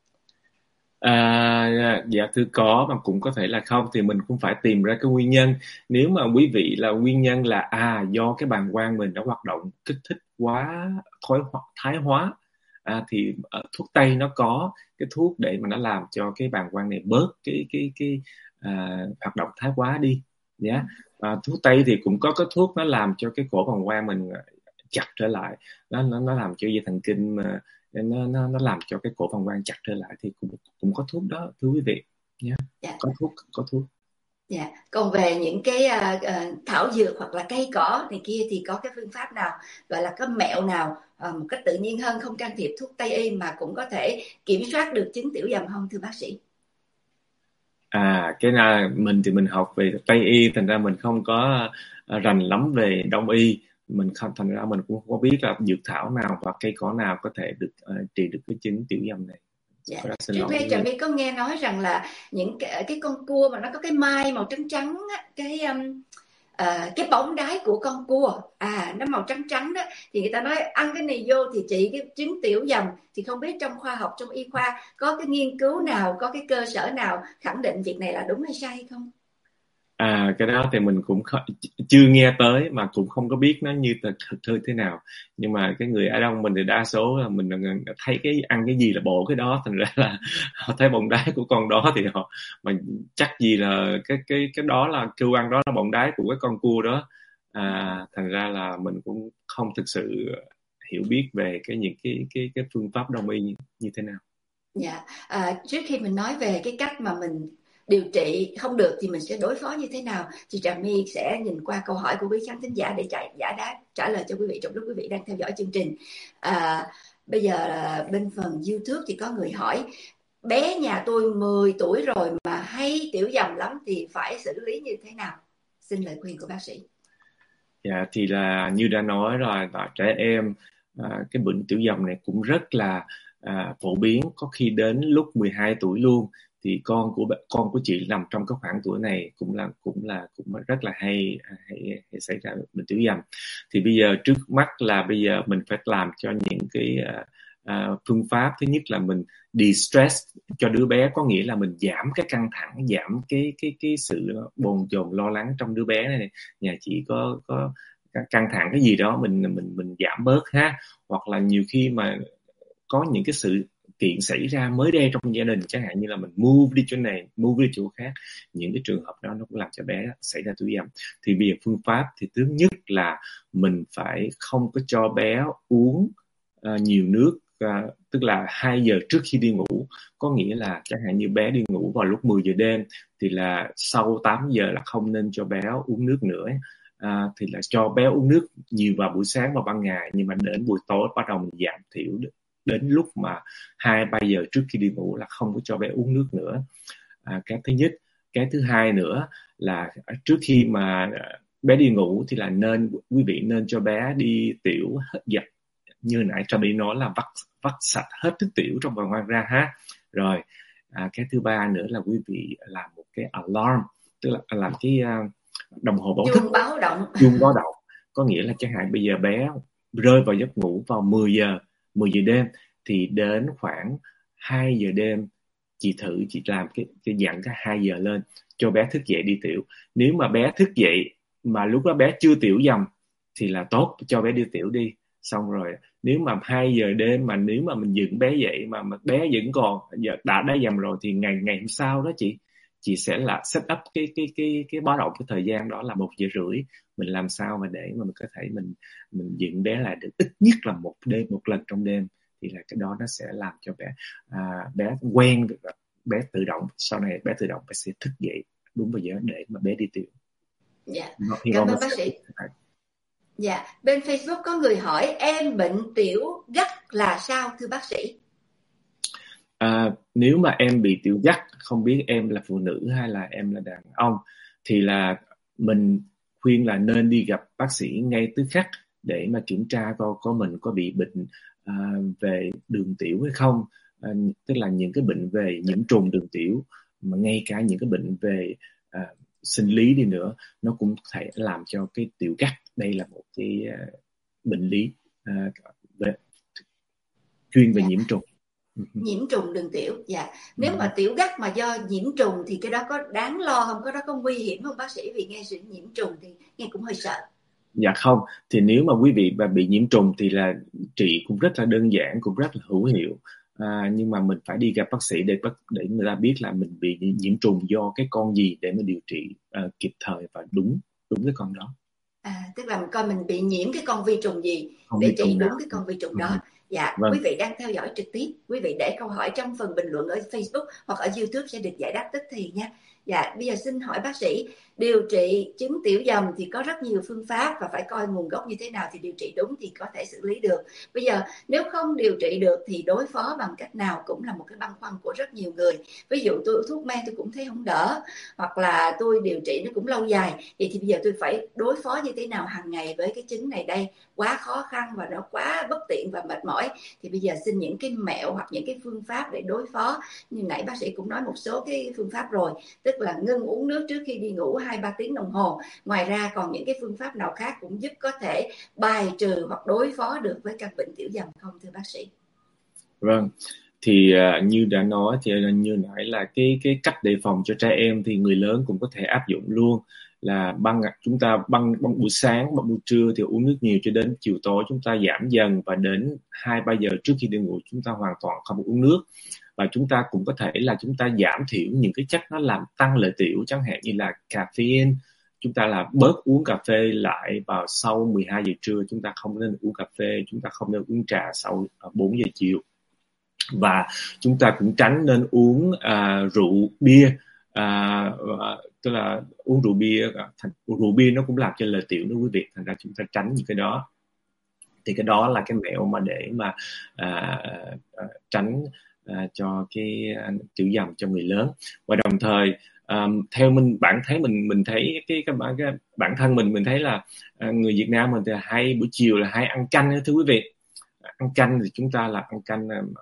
À, dạ thưa có, mà cũng có thể là không, thì mình cũng phải tìm ra cái nguyên nhân. Nếu mà quý vị là nguyên nhân là à do cái bàng quang mình nó hoạt động kích thích quá, thói thái hóa, à, thì uh, thuốc tây nó có cái thuốc để mà nó làm cho cái bàng quang này bớt cái cái cái uh, hoạt động thái hóa đi, nhé. Yeah. À, thuốc tây thì cũng có cái thuốc nó làm cho cái cổ bàng quang mình chặt trở lại, nó nó nó làm cho dây thần kinh mà nó nó nó làm cho cái cổ bàng quang chặt trở lại, thì cũng cũng có thuốc đó thưa quý vị nhé. Yeah. Yeah. Có thuốc, có thuốc. Dạ. Yeah. Còn về những cái uh, uh, thảo dược hoặc là cây cỏ này kia thì có cái phương pháp nào, gọi là có mẹo nào uh, một cách tự nhiên hơn, không can thiệp thuốc Tây y mà cũng có thể kiểm soát được chứng tiểu dầm không thưa bác sĩ? À, cái nào mình thì mình học về Tây y, thành ra mình không có uh, rành lắm về Đông y. Mình không, thành ra mình cũng không có biết là dược thảo nào và cây cỏ nào có thể được uh, trị được cái chứng tiểu dầm này. Dạ. Trước đây Trà My có nghe nói rằng là những cái, cái con cua mà nó có cái mai màu trắng trắng á, cái um, uh, cái bóng đáy của con cua à nó màu trắng trắng đó, thì người ta nói ăn cái này vô thì trị cái chứng tiểu dầm. Thì không biết trong khoa học, trong y khoa có cái nghiên cứu nào, có cái cơ sở nào khẳng định việc này là đúng hay sai hay không? À, cái đó thì mình cũng không, chưa nghe tới, mà cũng không có biết nó như thực hư thế nào. Nhưng mà cái người Á Đông mình thì đa số là mình thấy cái ăn cái gì là bộ cái đó, thành ra là họ thấy bọng đáy của con đó thì họ mà chắc gì là cái cái cái đó là kêu ăn đó là bọng đáy của cái con cua đó. À, thành ra là mình cũng không thực sự hiểu biết về cái những cái cái cái phương pháp Đông y như, như thế nào. Dạ, à, trước khi mình nói về cái cách mà mình điều trị không được thì mình sẽ đối phó như thế nào, thì Trà My sẽ nhìn qua câu hỏi của quý khán thính giả để trả, giải đáp trả lời cho quý vị trong lúc quý vị đang theo dõi chương trình. À, bây giờ bên phần YouTube thì có người hỏi: bé nhà tôi mười tuổi rồi mà hay tiểu dầm lắm thì phải xử lý như thế nào? Xin lời khuyên của bác sĩ. Dạ, thì là như đã nói rồi, là trẻ em à, cái bệnh tiểu dầm này cũng rất là à, phổ biến, có khi đến lúc mười hai tuổi luôn. Thì con của con của chị nằm trong cái khoảng tuổi này, cũng là cũng là cũng rất là hay hay, hay xảy ra bệnh tiểu dầm. Thì bây giờ trước mắt là bây giờ mình phải làm cho những cái à, à, phương pháp. Thứ nhất là mình de-stress cho đứa bé, có nghĩa là mình giảm cái căng thẳng, giảm cái cái cái sự bồn chồn lo lắng trong đứa bé này. Nhà chị có có căng thẳng cái gì đó, mình mình mình giảm bớt ha. Hoặc là nhiều khi mà có những cái sự kiện xảy ra mới đây trong gia đình, chẳng hạn như là mình move đi chỗ này, move đi chỗ khác, những cái trường hợp đó nó cũng làm cho bé xảy ra tiểu dầm. Thì bây giờ phương pháp thì thứ nhất là mình phải không có cho bé uống uh, nhiều nước, uh, tức là hai giờ trước khi đi ngủ. Có nghĩa là chẳng hạn như bé đi ngủ vào lúc mười giờ đêm thì là sau tám giờ là không nên cho bé uống nước nữa. À, thì là cho bé uống nước nhiều vào buổi sáng và ban ngày, nhưng mà đến buổi tối bắt đầu mình giảm thiểu được. Đến lúc mà hai ba giờ trước khi đi ngủ là không có cho bé uống nước nữa. À, cái thứ nhất. Cái thứ hai nữa là trước khi mà bé đi ngủ thì là nên quý vị nên cho bé đi tiểu hết dập, như nãy Trà My nói là vắt vắt sạch hết nước tiểu trong bàng quang ra ha. Rồi à, cái thứ ba nữa là quý vị làm một cái alarm, tức là làm cái uh, đồng hồ báo thức, báo động chuông báo động. Có nghĩa là chẳng hạn bây giờ bé rơi vào giấc ngủ vào mười giờ đêm, thì đến khoảng hai giờ đêm chị thử chị làm cái, cái dặn cái hai giờ lên cho bé thức dậy đi tiểu. Nếu mà bé thức dậy mà lúc đó bé chưa tiểu dầm thì là tốt, cho bé đi tiểu đi. Xong rồi nếu mà hai giờ đêm mà nếu mà mình dựng bé dậy mà, mà bé vẫn còn giờ đã đã dầm rồi thì ngày ngày hôm sau đó chị chị sẽ là set up cái cái cái cái báo động cái thời gian đó là một giờ rưỡi. Mình làm sao mà để mà mình có thể mình mình dựng bé lại được ít nhất là một đêm một lần trong đêm, thì là cái đó nó sẽ làm cho bé à, bé quen được, bé tự động sau này bé tự động bé sẽ thức dậy đúng vào giờ để mà bé đi tiểu. Dạ, Hy cảm vọng nó ơn bác sẽ sĩ. Dạ, bên Facebook có người hỏi em bệnh tiểu gắt là sao thưa bác sĩ? À, nếu mà em bị tiểu gắt, không biết em là phụ nữ hay là em là đàn ông, thì là mình khuyên là nên đi gặp bác sĩ ngay tức khắc để mà kiểm tra coi có mình có bị bệnh à, về đường tiểu hay không. À, tức là những cái bệnh về nhiễm trùng đường tiểu, mà ngay cả những cái bệnh về à, sinh lý đi nữa, nó cũng có thể làm cho cái tiểu gắt. Đây là một cái uh, bệnh lý uh, về, chuyên về Dạ. nhiễm trùng. Nhiễm trùng đường tiểu. Dạ. Nếu mà tiểu gắt mà do nhiễm trùng thì cái đó có đáng lo không? Có đó có nguy hiểm không bác sĩ? Vì nghe sự nhiễm trùng thì nghe cũng hơi sợ. Dạ không, thì nếu mà quý vị mà bị nhiễm trùng thì là trị cũng rất là đơn giản, cũng rất là hữu hiệu. À, nhưng mà mình phải đi gặp bác sĩ để để người ta biết là mình bị nhiễm trùng do cái con gì để mà điều trị uh, kịp thời và đúng đúng cái con đó. À, tức là mình coi mình bị nhiễm cái con vi trùng gì Con để vi trị trùng đúng nào? cái con vi trùng Ừ. đó. Dạ, Vâng. quý vị đang theo dõi trực tiếp, quý vị để câu hỏi trong phần bình luận ở Facebook hoặc ở YouTube sẽ được giải đáp tức thì nha. Dạ, bây giờ xin hỏi bác sĩ, điều trị chứng tiểu dầm thì có rất nhiều phương pháp và phải coi nguồn gốc như thế nào thì điều trị đúng thì có thể xử lý được. Bây giờ nếu không điều trị được thì đối phó bằng cách nào cũng là một cái băn khoăn của rất nhiều người. Ví dụ tôi uống thuốc men tôi cũng thấy không đỡ, hoặc là tôi điều trị nó cũng lâu dài, vậy thì bây giờ tôi phải đối phó như thế nào hàng ngày với cái chứng này đây? Quá khó khăn và nó quá bất tiện và mệt mỏi. Thì bây giờ xin những cái mẹo hoặc những cái phương pháp để đối phó. Như nãy bác sĩ cũng nói một số cái phương pháp rồi, tức là ngưng uống nước trước khi đi ngủ hai ba tiếng đồng hồ. Ngoài ra còn những cái phương pháp nào khác cũng giúp có thể bài trừ hoặc đối phó được với căn bệnh tiểu dầm không thưa bác sĩ? Vâng, thì uh, như đã nói thì như nãy là cái cái cách đề phòng cho trẻ em thì người lớn cũng có thể áp dụng luôn, là băng chúng ta băng băng buổi sáng, băng buổi trưa thì uống nước nhiều cho đến chiều tối chúng ta giảm dần, và đến hai ba giờ trước khi đi ngủ chúng ta hoàn toàn không uống nước. Và chúng ta cũng có thể là chúng ta giảm thiểu những cái chất nó làm tăng lợi tiểu, chẳng hạn như là caffeine. Chúng ta là bớt uống cà phê lại vào sau mười hai giờ trưa, chúng ta không nên uống cà phê, chúng ta không nên uống trà sau bốn giờ chiều. Và chúng ta cũng tránh nên uống uh, rượu bia, uh, uh, tức là uống rượu bia uh, rượu bia nó cũng làm cho lợi tiểu đó quý vị, thành ra chúng ta tránh những cái đó. Thì cái đó là cái mẹo mà để mà uh, uh, tránh uh, cho cái uh, tiểu dầm cho người lớn. Và đồng thời um, theo mình bản thấy mình mình thấy cái cái, cái, cái bản thân mình mình thấy là uh, người Việt Nam mình thì hay buổi chiều là hay ăn canh, thưa quý vị. Ăn canh thì chúng ta là ăn canh uh,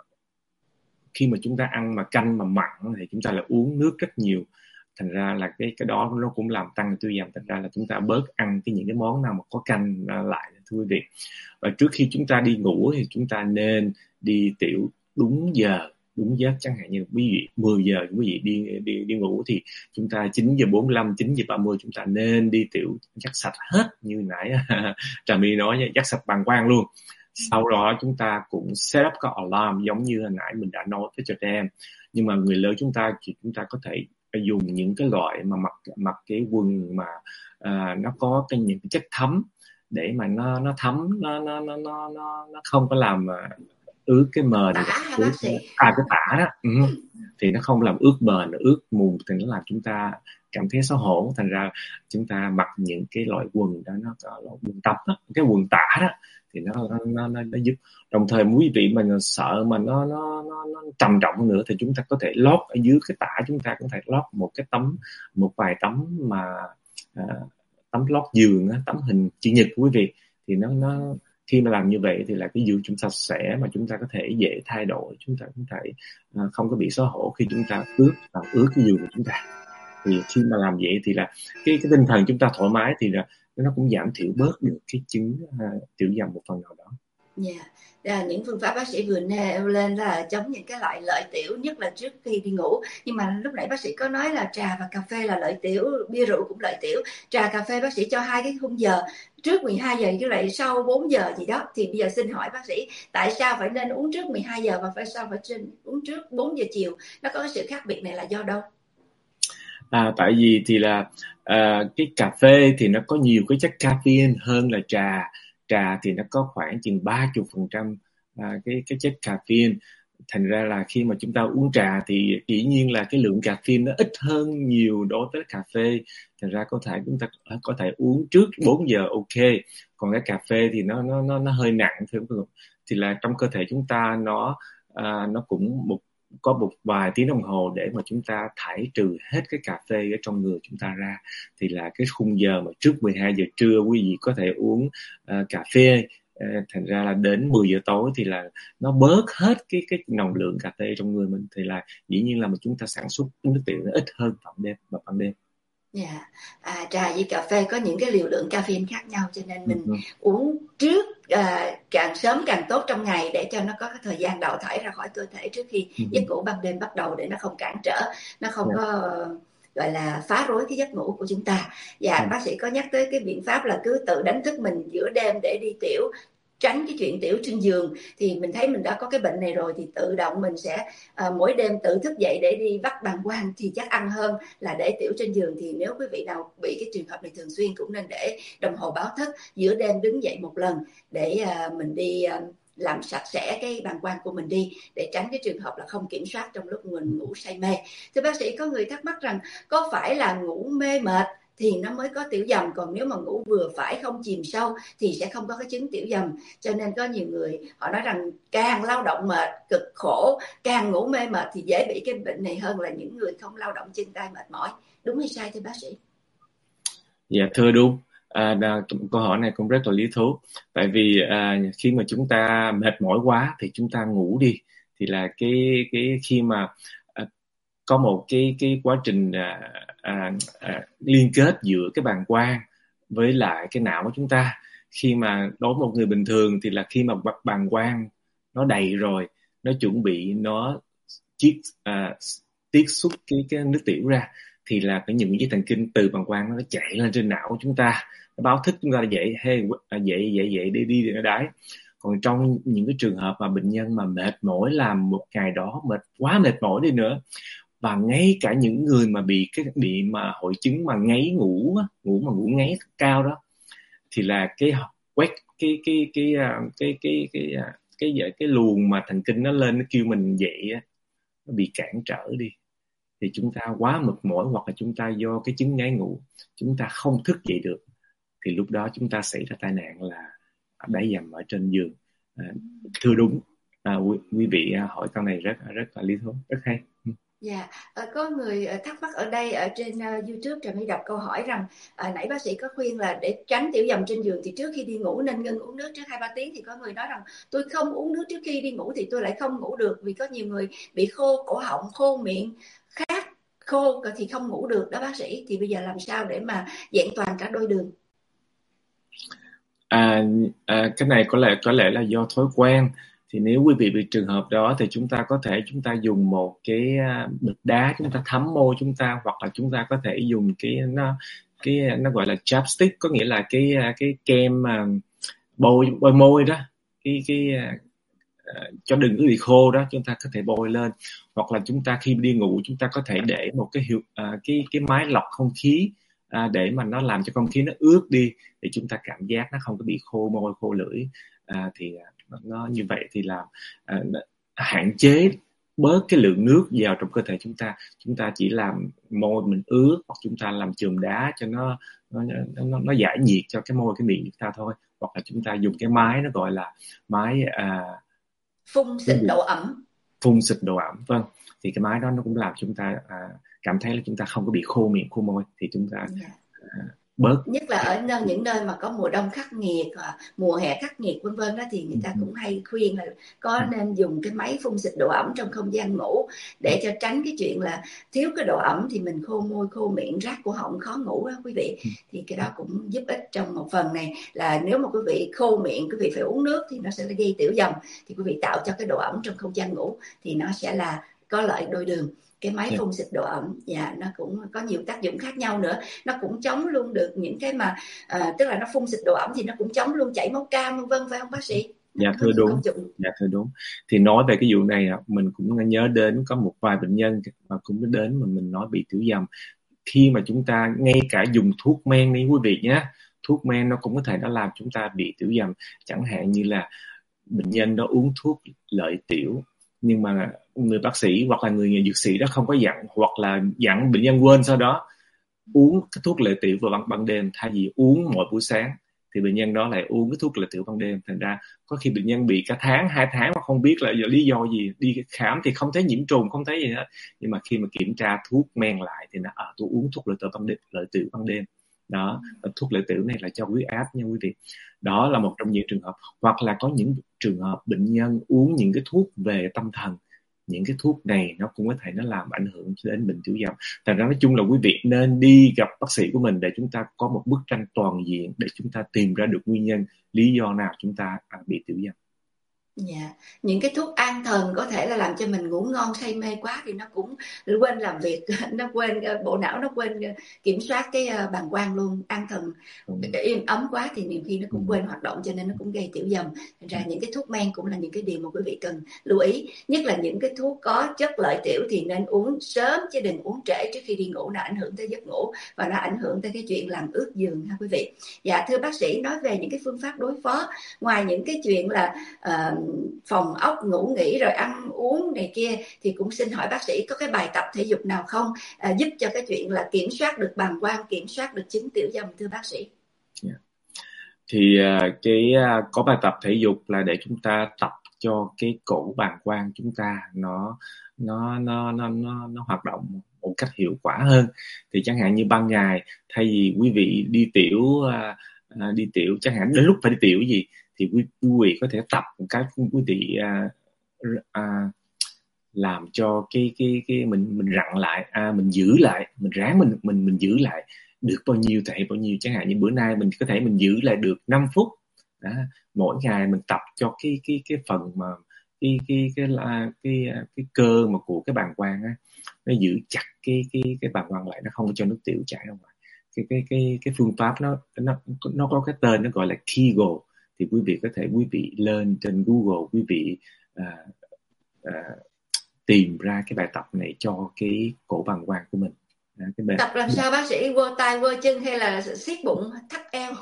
khi mà chúng ta ăn mà canh mà mặn thì chúng ta là uống nước rất nhiều, thành ra là cái cái đó nó cũng làm tăng tiêu dầm. Thành ra là chúng ta bớt ăn cái những cái món nào mà có canh lại, thưa quý vị. Và trước khi chúng ta đi ngủ thì chúng ta nên đi tiểu đúng giờ đúng giấc, chẳng hạn như ví dụ mười giờ quý vị đi đi đi ngủ thì chúng ta chín giờ bốn mươi lăm, chín giờ ba mươi chúng ta nên đi tiểu dắt sạch hết, như nãy Trà My nói, dắt sạch bàng quang luôn. Sau đó chúng ta cũng set up cái alarm giống như hồi nãy mình đã nói với cho trẻ em. Nhưng mà người lớn chúng ta thì chúng ta có thể dùng những cái loại mà mặc mặc cái quần mà uh, nó có cái những cái chất thấm để mà nó nó thấm, nó nó nó nó nó không có làm uh, ướt cái mền. Tả hả bác sĩ? À cái tả đó. Ừ. Thì nó không làm ướt mền, ướt mùn thì nó làm chúng ta cảm thấy xấu hổ. Thành ra chúng ta mặc những cái loại quần đó, nó có loại quần tắm đó, cái quần tả đó thì nó nó nó, nó, nó giúp. Đồng thời quý vị mà sợ mà nó nó nó, nó trầm trọng hơn nữa thì chúng ta có thể lót ở dưới cái tả, chúng ta có thể lót một cái tấm, một vài tấm mà à, tấm lót giường á, tấm hình chữ nhật quý vị. Thì nó nó khi mà làm như vậy thì là cái giường chúng ta sẽ mà chúng ta có thể dễ thay đổi, chúng ta có thể à, không có bị xấu hổ khi chúng ta ướt làm ướt cái giường của chúng ta. Thì khi mà làm vậy thì là cái cái tinh thần chúng ta thoải mái thì là nó cũng giảm thiểu bớt được cái chứng uh, tiểu dầm một phần nào đó. Yeah. À, những phương pháp bác sĩ vừa nêu lên là chống những cái loại lợi tiểu, nhất là trước khi đi ngủ. Nhưng mà lúc nãy bác sĩ có nói là trà và cà phê là lợi tiểu, bia rượu cũng lợi tiểu. Trà cà phê bác sĩ cho hai cái khung giờ, trước mười hai giờ với lại sau bốn giờ gì đó. Thì bây giờ xin hỏi bác sĩ, tại sao phải nên uống trước mười hai giờ và phải sao phải trên uống trước bốn giờ chiều? Nó có cái sự khác biệt này là do đâu? À, tại vì thì là à, cái cà phê thì nó có nhiều cái chất caffeine hơn là trà. Trà thì nó có khoảng chừng ba mươi phần trăm à, cái cái chất caffeine. Thành ra là khi mà chúng ta uống trà thì dĩ nhiên là cái lượng caffeine nó ít hơn nhiều đối với cà phê. Thành ra có thể chúng ta có thể uống trước bốn giờ ok. Còn cái cà phê thì nó nó nó nó hơi nặng thôi. Thì là trong cơ thể chúng ta nó à, nó cũng một có một vài tiếng đồng hồ để mà chúng ta thải trừ hết cái cà phê ở trong người chúng ta ra. Thì là cái khung giờ mà trước mười hai giờ trưa quý vị có thể uống uh, cà phê, uh, thành ra là đến mười giờ tối thì là nó bớt hết cái cái nồng lượng cà phê trong người mình, thì là dĩ nhiên là mà chúng ta sản xuất nước tiểu nó ít hơn vào đêm và ban đêm. Yeah. À, trà với cà phê có những cái liều lượng caffeine khác nhau, cho nên mình Ừ. uống trước à, càng sớm càng tốt trong ngày để cho nó có cái thời gian đào thải ra khỏi cơ thể trước khi Ừ. giấc ngủ ban đêm bắt đầu, để nó không cản trở, nó không Yeah. có gọi là phá rối cái giấc ngủ của chúng ta. Và Ừ. bác sĩ có nhắc tới cái biện pháp là cứ tự đánh thức mình giữa đêm để đi tiểu, tránh cái chuyện tiểu trên giường. Thì mình thấy mình đã có cái bệnh này rồi thì tự động mình sẽ à, mỗi đêm tự thức dậy để đi vắt bàng quang thì chắc ăn hơn là để tiểu trên giường. Thì nếu quý vị nào bị cái trường hợp này thường xuyên cũng nên để đồng hồ báo thức giữa đêm đứng dậy một lần để à, mình đi à, làm sạch sẽ cái bàng quang của mình đi, để tránh cái trường hợp là không kiểm soát trong lúc mình ngủ say mê. Thưa bác sĩ, có người thắc mắc rằng có phải là ngủ mê mệt thì nó mới có tiểu dầm, còn nếu mà ngủ vừa phải không chìm sâu thì sẽ không có cái chứng tiểu dầm. Cho nên có nhiều người họ nói rằng càng lao động mệt cực khổ, càng ngủ mê mệt thì dễ bị cái bệnh này hơn là những người không lao động chân tay mệt mỏi. Đúng hay sai thưa bác sĩ? Dạ thưa đúng. À, đà, câu hỏi này cũng rất là lý thú. Tại vì à, khi mà chúng ta mệt mỏi quá thì chúng ta ngủ đi, thì là cái cái khi mà à, có một cái cái quá trình à, à, à, liên kết giữa cái bàng quang với lại cái não của chúng ta. Khi mà đối với một người bình thường thì là khi mà bàng quang nó đầy rồi, nó chuẩn bị nó chiết à, tiết xuất cái cái nước tiểu ra, thì là cái những dây thần kinh từ bàng quang nó chạy lên trên não của chúng ta, nó báo thức chúng ta dậy, hey, dậy dậy dậy đi đi đi đái. Còn trong những cái trường hợp mà bệnh nhân mà mệt mỏi, làm một ngày đó mệt quá mệt mỏi đi nữa, và ngay cả những người mà bị cái bị mà hội chứng mà ngáy ngủ ngủ mà ngủ ngáy cao đó, thì là cái quét cái cái cái cái cái cái cái cái cái, cái luồng mà thần kinh nó lên nó kêu mình dậy á, nó bị cản trở đi, thì chúng ta quá mệt mỏi hoặc là chúng ta do cái chứng ngáy ngủ chúng ta không thức dậy được, thì lúc đó chúng ta xảy ra tai nạn là đái dầm ở trên giường. À, thưa đúng. À, quý, quý vị hỏi câu này rất rất là lý thú, rất hay. Dạ, yeah. Có người thắc mắc ở đây ở trên uh, YouTube, Trà My đọc câu hỏi rằng uh, nãy bác sĩ có khuyên là để tránh tiểu dầm trên giường thì trước khi đi ngủ nên ngưng uống nước trước hai ba tiếng. Thì có người nói rằng tôi không uống nước trước khi đi ngủ thì tôi lại không ngủ được, vì có nhiều người bị khô cổ họng, khô miệng, khát, khô thì không ngủ được đó bác sĩ. Thì bây giờ làm sao để mà vẹn toàn cả đôi đường? À, à, cái này có lẽ có lẽ là do thói quen. Thì nếu quý vị bị trường hợp đó thì chúng ta có thể chúng ta dùng một cái bịch đá chúng ta thấm môi chúng ta, hoặc là chúng ta có thể dùng cái nó cái nó gọi là chapstick, có nghĩa là cái cái kem mà bôi bôi môi đó, cái cái uh, cho đừng có bị khô đó, chúng ta có thể bôi lên. Hoặc là chúng ta khi đi ngủ chúng ta có thể để một cái hiệu uh, cái cái máy lọc không khí uh, để mà nó làm cho không khí nó ướt đi, để chúng ta cảm giác nó không có bị khô môi khô lưỡi. Uh, thì nó, nó như vậy thì làm uh, hạn chế bớt cái lượng nước vào trong cơ thể chúng ta. Chúng ta chỉ làm môi mình ướt, hoặc chúng ta làm chườm đá cho nó nó, nó nó giải nhiệt cho cái môi cái miệng chúng ta thôi. Hoặc là chúng ta dùng cái máy nó gọi là máy à, phun xịt độ ẩm phun xịt độ ẩm. Vâng, thì cái máy đó nó cũng làm chúng ta à, cảm thấy là chúng ta không có bị khô miệng khô môi, thì chúng ta à, bớt. Nhất là ở nơi những nơi mà có mùa đông khắc nghiệt, mùa hè khắc nghiệt vân vân đó, thì người ta cũng hay khuyên là có nên dùng cái máy phun xịt độ ẩm trong không gian ngủ để cho tránh cái chuyện là thiếu cái độ ẩm thì mình khô môi khô miệng, rát cổ họng, khó ngủ đó quý vị. Thì cái đó cũng giúp ích trong một phần này, là nếu mà quý vị khô miệng, quý vị phải uống nước thì nó sẽ gây tiểu dòng, thì quý vị tạo cho cái độ ẩm trong không gian ngủ thì nó sẽ là có lợi đôi đường. Cái máy phun xịt độ ẩm, dạ, nó cũng có nhiều tác dụng khác nhau nữa. Nó cũng chống luôn được những cái mà à, tức là nó phun xịt độ ẩm thì nó cũng chống luôn chảy máu cam vân vân, phải không bác sĩ? Nó Dạ thưa đúng. Dạ thưa đúng. Thì nói về cái vụ này, mình cũng nhớ đến có một vài bệnh nhân mà cũng đến mà mình nói bị tiểu dầm. Khi mà chúng ta ngay cả dùng thuốc men đi quý vị nhé, thuốc men nó cũng có thể nó làm chúng ta bị tiểu dầm. Chẳng hạn như là bệnh nhân đó uống thuốc lợi tiểu, nhưng mà người bác sĩ hoặc là người dược sĩ đó không có dặn, hoặc là dặn bệnh nhân quên, sau đó uống cái thuốc lợi tiểu vào ban, ban đêm thay vì uống mỗi buổi sáng, thì bệnh nhân đó lại uống cái thuốc lợi tiểu ban đêm. Thành ra có khi bệnh nhân bị cả tháng, hai tháng mà không biết là lý do gì, đi khám thì không thấy nhiễm trùng, không thấy gì hết, nhưng mà khi mà kiểm tra thuốc men lại thì nó à, tôi uống thuốc lợi tiểu ban đêm, lợi tiểu ban đêm đó. Thuốc lợi tiểu này là cho huyết áp nha quý vị. Đó là một trong những trường hợp. Hoặc là có những trường hợp bệnh nhân uống những cái thuốc về tâm thần, những cái thuốc này nó cũng có thể nó làm ảnh hưởng đến bệnh tiểu dầm. Thành ra nói chung là quý vị nên đi gặp bác sĩ của mình để chúng ta có một bức tranh toàn diện, để chúng ta tìm ra được nguyên nhân, lý do nào chúng ta bị tiểu dầm. Dạ, yeah. Những cái thuốc an thần có thể là làm cho mình ngủ ngon say mê quá thì nó cũng quên làm việc, nó quên bộ não, nó quên kiểm soát cái bàng quang luôn. An thần im ấm quá thì nhiều khi nó cũng quên hoạt động, cho nên nó cũng gây tiểu dầm. Thành ra những cái thuốc men cũng là những cái điều mà quý vị cần lưu ý. Nhất là những cái thuốc có chất lợi tiểu thì nên uống sớm chứ đừng uống trễ trước khi đi ngủ, nó ảnh hưởng tới giấc ngủ và nó ảnh hưởng tới cái chuyện làm ướt giường ha quý vị. Dạ thưa bác sĩ, nói về những cái phương pháp đối phó, ngoài những cái chuyện là uh, phòng ốc, ngủ nghỉ rồi ăn uống này kia, thì cũng xin hỏi bác sĩ có cái bài tập thể dục nào không à, giúp cho cái chuyện là kiểm soát được bàng quang, kiểm soát được chứng tiểu dầm thưa bác sĩ? Yeah. Thì cái có bài tập thể dục là để chúng ta tập cho cái cổ bàng quang chúng ta nó nó nó nó nó, nó hoạt động một cách hiệu quả hơn. Thì chẳng hạn như ban ngày, thay vì quý vị đi tiểu à, đi tiểu chẳng hạn đến lúc phải đi tiểu gì thì quý, quý vị có thể tập một cái quý vị à, à, làm cho cái cái cái mình mình rặn lại, à, mình giữ lại, mình ráng mình mình mình giữ lại được bao nhiêu thì bao nhiêu. Chẳng hạn như bữa nay mình có thể mình giữ lại được năm phút đó. Mỗi ngày mình tập cho cái cái cái phần mà cái cái cái cái cái, cái cơ mà của cái bàng quang á, nó giữ chặt cái cái cái bàng quang lại, nó không cho nước tiểu chảy ra ngoài. Cái cái cái cái phương pháp nó nó nó có cái tên nó gọi là Kegel. Thì quý vị có thể quý vị lên trên Google, quý vị à, à, tìm ra cái bài tập này cho cái cổ bàng quang của mình. À, cái bài... Tập làm sao bác sĩ? Quơ tay quơ chân hay là siết bụng thắt eo?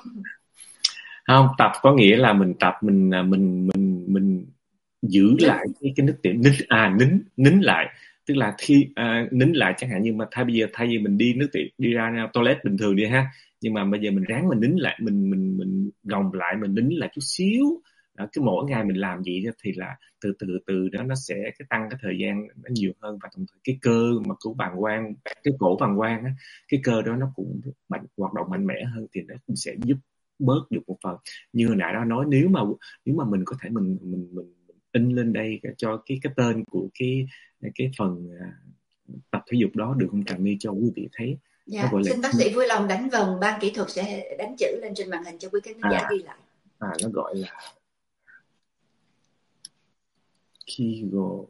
Không, tập có nghĩa là mình tập mình mình mình mình giữ nín. lại cái cái nước tiểu, nín à nín nín lại, tức là khi à, nín lại. Chẳng hạn như mà thay bây giờ thay vì mình đi nước tiểu đi ra toilet bình thường đi ha, nhưng mà bây giờ mình ráng mình nín lại, mình mình mình gồng lại, mình nín lại chút xíu. Đó, cái mỗi ngày mình làm gì thì là từ từ từ đó nó sẽ cái tăng cái thời gian nó nhiều hơn, và đồng thời cái cơ mà của bàng quang, cái cổ bàng quang á, cái cơ đó nó cũng mạnh, hoạt động mạnh mẽ hơn, thì nó cũng sẽ giúp bớt được một phần. Như hồi nãy đó nói, nếu mà nếu mà mình có thể mình mình mình in lên đây cho cái cái tên của cái cái phần tập thể dục đó được không Trà My, cho quý vị thấy? Dạ, xin bác sĩ vui lòng đánh vần, ban kỹ thuật sẽ đánh chữ lên trên màn hình cho quý khán giả à, ghi lại. À, nó gọi là Kegel.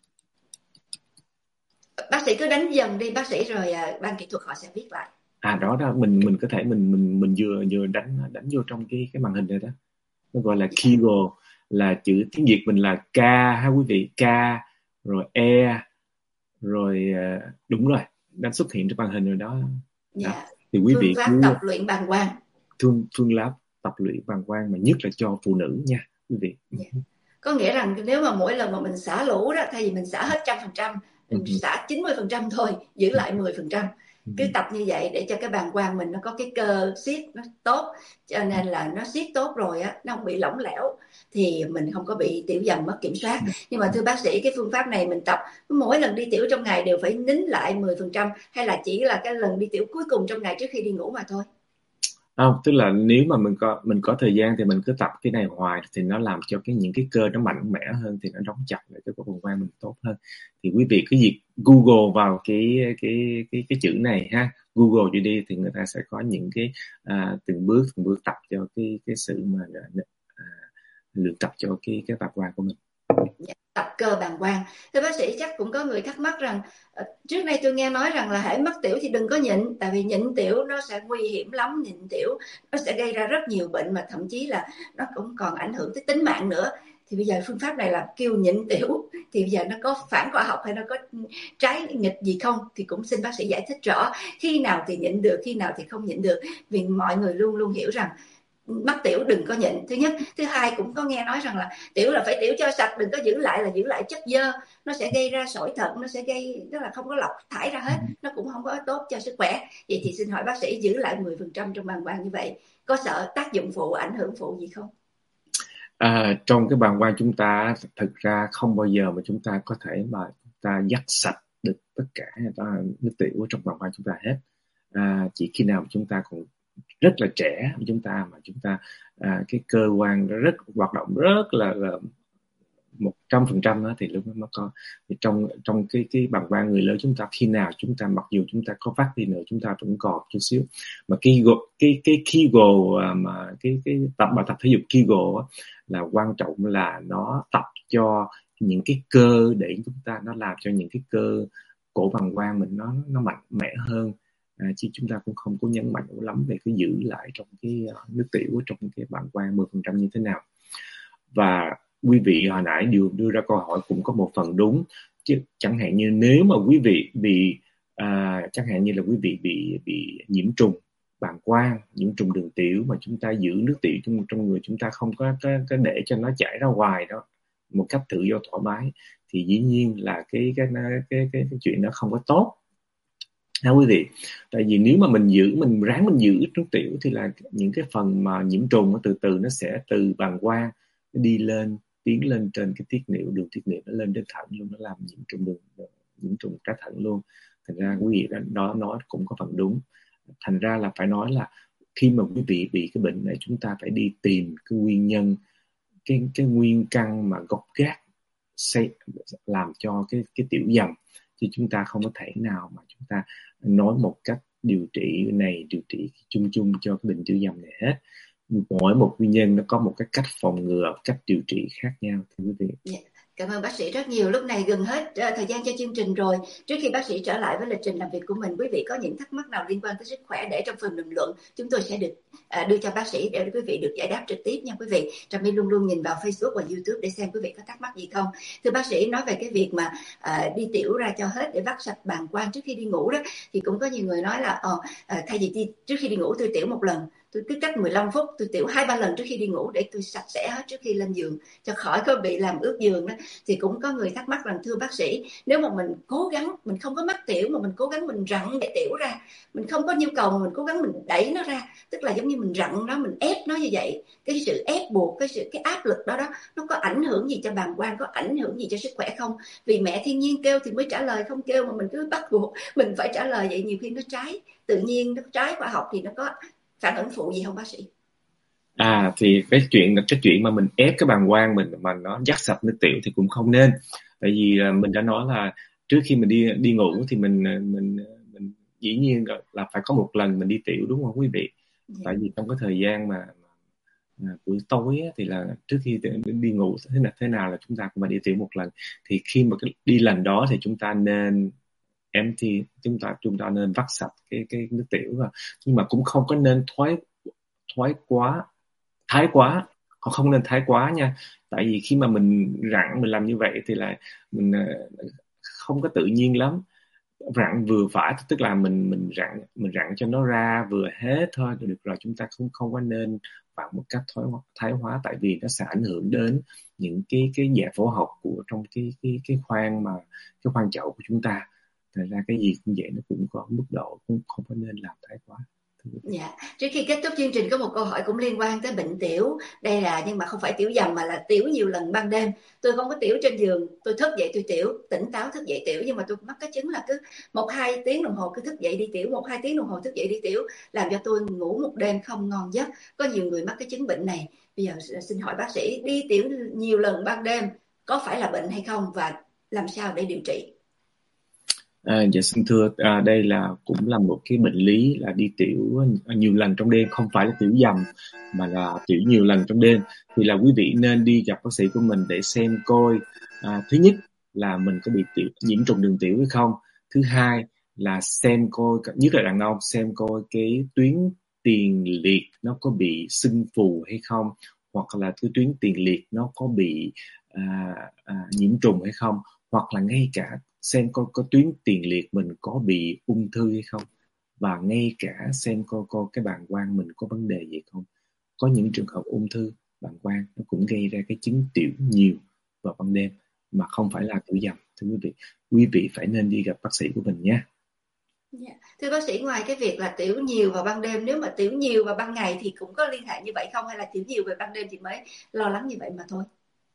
Bác sĩ cứ đánh dần đi bác sĩ, rồi ban kỹ thuật họ sẽ viết lại. À đó đó, mình mình có thể mình mình mình vừa vừa đánh đánh vô trong cái cái màn hình này đó. Nó gọi là Kegel, là chữ tiếng Việt mình là K ha quý vị, K rồi E rồi đúng rồi, đang xuất hiện trên màn hình rồi đó. Dạ. Đó. Thì quý phương vị pháp tập luyện bàng quang. Phương phương pháp tập luyện bàng quang mà nhất là cho phụ nữ nha quý vị. Dạ. Có nghĩa rằng nếu mà mỗi lần mà mình xả lũ đó, thay vì mình xả hết trăm phần trăm, mình xả chín mươi phần trăm thôi, giữ lại mười phần trăm. Cứ tập như vậy để cho cái bàng quang mình nó có cái cơ siết nó tốt, cho nên là nó siết tốt rồi á, nó không bị lỏng lẻo thì mình không có bị tiểu dầm mất kiểm soát. Nhưng mà thưa bác sĩ, cái phương pháp này mình tập mỗi lần đi tiểu trong ngày đều phải nín lại mười phần trăm, hay là chỉ là cái lần đi tiểu cuối cùng trong ngày trước khi đi ngủ mà thôi? Không, tức là nếu mà mình có mình có thời gian thì mình cứ tập cái này hoài thì nó làm cho cái những cái cơ nó mạnh mẽ hơn, thì nó đóng chặt lại cái bàng quang mình tốt hơn. Thì quý vị cứ việc Google vào cái cái cái cái chữ này ha, Google cho đi, thì người ta sẽ có những cái à, từng bước từng bước tập cho cái cái sự mà à, luyện tập cho cái cái bàng quang của mình. Tập cơ bàng quang. Thưa bác sĩ, chắc cũng có người thắc mắc rằng uh, trước nay tôi nghe nói rằng là hễ mắc tiểu thì đừng có nhịn, tại vì nhịn tiểu nó sẽ nguy hiểm lắm, nhịn tiểu nó sẽ gây ra rất nhiều bệnh, mà thậm chí là nó cũng còn ảnh hưởng tới tính mạng nữa. Thì bây giờ phương pháp này là kêu nhịn tiểu, thì bây giờ nó có phản khoa học hay nó có trái nghịch gì không, thì cũng xin bác sĩ giải thích rõ khi nào thì nhịn được, khi nào thì không nhịn được, vì mọi người luôn luôn hiểu rằng mắc tiểu đừng có nhịn, thứ nhất. Thứ hai, cũng có nghe nói rằng là tiểu là phải tiểu cho sạch, đừng có giữ lại là giữ lại chất dơ, nó sẽ gây ra sỏi thận, nó sẽ gây, tức là không có lọc thải ra hết, nó cũng không có tốt cho sức khỏe. Vậy thì xin hỏi bác sĩ, giữ lại mười phần trăm trong bàng quang như vậy có sợ tác dụng phụ, ảnh hưởng phụ gì không? À, trong cái bàng quang chúng ta thực ra không bao giờ mà chúng ta có thể mà chúng ta dắt sạch được tất cả nước tiểu trong bàng quang chúng ta hết. À, chỉ khi nào chúng ta còn rất là trẻ chúng ta mà chúng ta à, cái cơ quan nó rất hoạt động rất là, là một trăm phần trăm đó, thì lúc đó nó có. Thì trong trong cái cái bàng quang người lớn chúng ta, khi nào chúng ta mặc dù chúng ta có vắt đi nữa chúng ta vẫn còn chút xíu. Mà cái cái cái Kegel mà cái cái tập bài tập thể dục Kegel là quan trọng là nó tập cho những cái cơ để chúng ta, nó làm cho những cái cơ cổ bàng quang mình nó nó mạnh mẽ hơn. À, chứ chúng ta cũng không có nhấn mạnh lắm về cái giữ lại trong cái uh, nước tiểu trong cái bàng quang mười phần trăm như thế nào. Và quý vị hồi nãy đưa, đưa ra câu hỏi cũng có một phần đúng, chứ chẳng hạn như nếu mà quý vị bị à, chẳng hạn như là quý vị bị bị nhiễm trùng bàng quang, nhiễm trùng đường tiểu mà chúng ta giữ nước tiểu trong trong người chúng ta không có cái, cái để cho nó chảy ra ngoài đó một cách tự do thoải mái, thì dĩ nhiên là cái cái cái cái, cái, cái chuyện đó không có tốt. Ha quý vị, tại vì nếu mà mình giữ, mình ráng mình giữ nước tiểu thì là những cái phần mà nhiễm trùng nó từ từ nó sẽ từ bàng quang nó đi lên, tiến lên trên cái tiết niệu, đường tiết niệu nó lên đến thận luôn, nó làm nhiễm trùng đường, nhiễm trùng trái thận luôn. Thành ra quý vị đó nói cũng có phần đúng. Thành ra là phải nói là khi mà quý vị bị cái bệnh này chúng ta phải đi tìm cái nguyên nhân, cái cái nguyên căn mà gốc gác xây làm cho cái cái tiểu dầm, chứ chúng ta không có thể nào mà chúng ta nói một cách điều trị này điều trị chung chung cho cái bệnh tiểu dầm này hết. Mỗi một nguyên nhân nó có một cái cách phòng ngừa, cách điều trị khác nhau, thưa quý vị. Yeah. Cảm ơn bác sĩ rất nhiều. Lúc này gần hết uh, thời gian cho chương trình rồi. Trước khi bác sĩ trở lại với lịch trình làm việc của mình, quý vị có những thắc mắc nào liên quan tới sức khỏe để trong phần bình luận chúng tôi sẽ được uh, đưa cho bác sĩ để quý vị được giải đáp trực tiếp nha quý vị. Trà My luôn luôn nhìn vào Facebook và YouTube để xem quý vị có thắc mắc gì không. Thưa bác sĩ, nói về cái việc mà uh, đi tiểu ra cho hết để vắt sạch bàng quang trước khi đi ngủ đó, thì cũng có nhiều người nói là uh, uh, thay vì đi, trước khi đi ngủ tôi tiểu một lần, tôi cứ cách mười lăm phút tôi tiểu hai ba lần trước khi đi ngủ để tôi sạch sẽ hết trước khi lên giường cho khỏi có bị làm ướt giường đó. Thì cũng có người thắc mắc rằng thưa bác sĩ, nếu mà mình cố gắng, mình không có mắc tiểu mà mình cố gắng mình rặn để tiểu ra, mình không có nhu cầu mà mình cố gắng mình đẩy nó ra, tức là giống như mình rặn nó, mình ép nó như vậy, cái sự ép buộc, cái sự cái áp lực đó đó, nó có ảnh hưởng gì cho bàng quang, có ảnh hưởng gì cho sức khỏe không? Vì mẹ thiên nhiên kêu thì mới trả lời, không kêu mà mình cứ bắt buộc mình phải trả lời vậy, nhiều khi nó trái tự nhiên, nó trái khoa học, thì nó có phản ứng phụ gì không bác sĩ? À thì cái chuyện cái chuyện mà mình ép cái bàng quang mình mà nó dắt sạch nước tiểu thì cũng không nên. Tại vì mình đã nói là trước khi mình đi đi ngủ thì mình mình mình dĩ nhiên là phải có một lần mình đi tiểu, đúng không quý vị? Yeah. Tại vì trong cái thời gian mà, mà buổi tối thì là trước khi đi ngủ thế nào thế nào là chúng ta cũng phải đi tiểu một lần. Thì khi mà cái đi lần đó thì chúng ta nên empty, chúng ta chúng ta nên vắt sạch cái cái nước tiểu rồi, nhưng mà cũng không có nên thoái thoái quá thái quá, không nên thái quá nha. Tại vì khi mà mình rặn mình làm như vậy thì là mình không có tự nhiên lắm. Rặn vừa phải, tức là mình mình rặn mình rặn cho nó ra vừa hết thôi được rồi, chúng ta không không có nên vặn một cách thoái hóa, thái hóa, tại vì nó sẽ ảnh hưởng đến những cái cái giải phẫu học của trong cái cái cái khoang mà cái khoang chậu của chúng ta. Thành ra cái gì cũng vậy, nó cũng có mức độ, cũng không có nên làm thái quá. Dạ, trước khi kết thúc chương trình có một câu hỏi cũng liên quan tới bệnh tiểu. Đây là nhưng mà không phải tiểu dầm mà là tiểu nhiều lần ban đêm. Tôi không có tiểu trên giường, tôi thức dậy tôi tiểu, tỉnh táo thức dậy tiểu, nhưng mà tôi mắc cái chứng là cứ một hai tiếng đồng hồ cứ thức dậy đi tiểu, một hai tiếng đồng hồ thức dậy đi tiểu, làm cho tôi ngủ một đêm không ngon giấc. Có nhiều người mắc cái chứng bệnh này. Bây giờ xin hỏi bác sĩ, đi tiểu nhiều lần ban đêm có phải là bệnh hay không và làm sao để điều trị? À, dạ xin thưa, à, đây là cũng là một cái bệnh lý là đi tiểu nhiều lần trong đêm, không phải là tiểu dầm mà là tiểu nhiều lần trong đêm. Thì là quý vị nên đi gặp bác sĩ của mình để xem coi, à, thứ nhất là mình có bị tiểu nhiễm trùng đường tiểu hay không, thứ hai là xem coi, nhất là đàn ông, xem coi cái tuyến tiền liệt nó có bị sưng phù hay không, hoặc là cái tuyến tiền liệt nó có bị à, à, nhiễm trùng hay không, hoặc là ngay cả xem coi có tuyến tiền liệt mình có bị ung thư hay không, và ngay cả xem coi coi cái bàng quang mình có vấn đề gì không. Có những trường hợp ung thư bàng quang nó cũng gây ra cái chứng tiểu nhiều vào ban đêm mà không phải là tiểu dầm. Thưa quý vị, quý vị phải nên đi gặp bác sĩ của mình nhé. Yeah. Thưa bác sĩ, ngoài cái việc là tiểu nhiều vào ban đêm, nếu mà tiểu nhiều vào ban ngày thì cũng có liên hệ như vậy không, hay là tiểu nhiều vào ban đêm thì mới lo lắng như vậy mà thôi?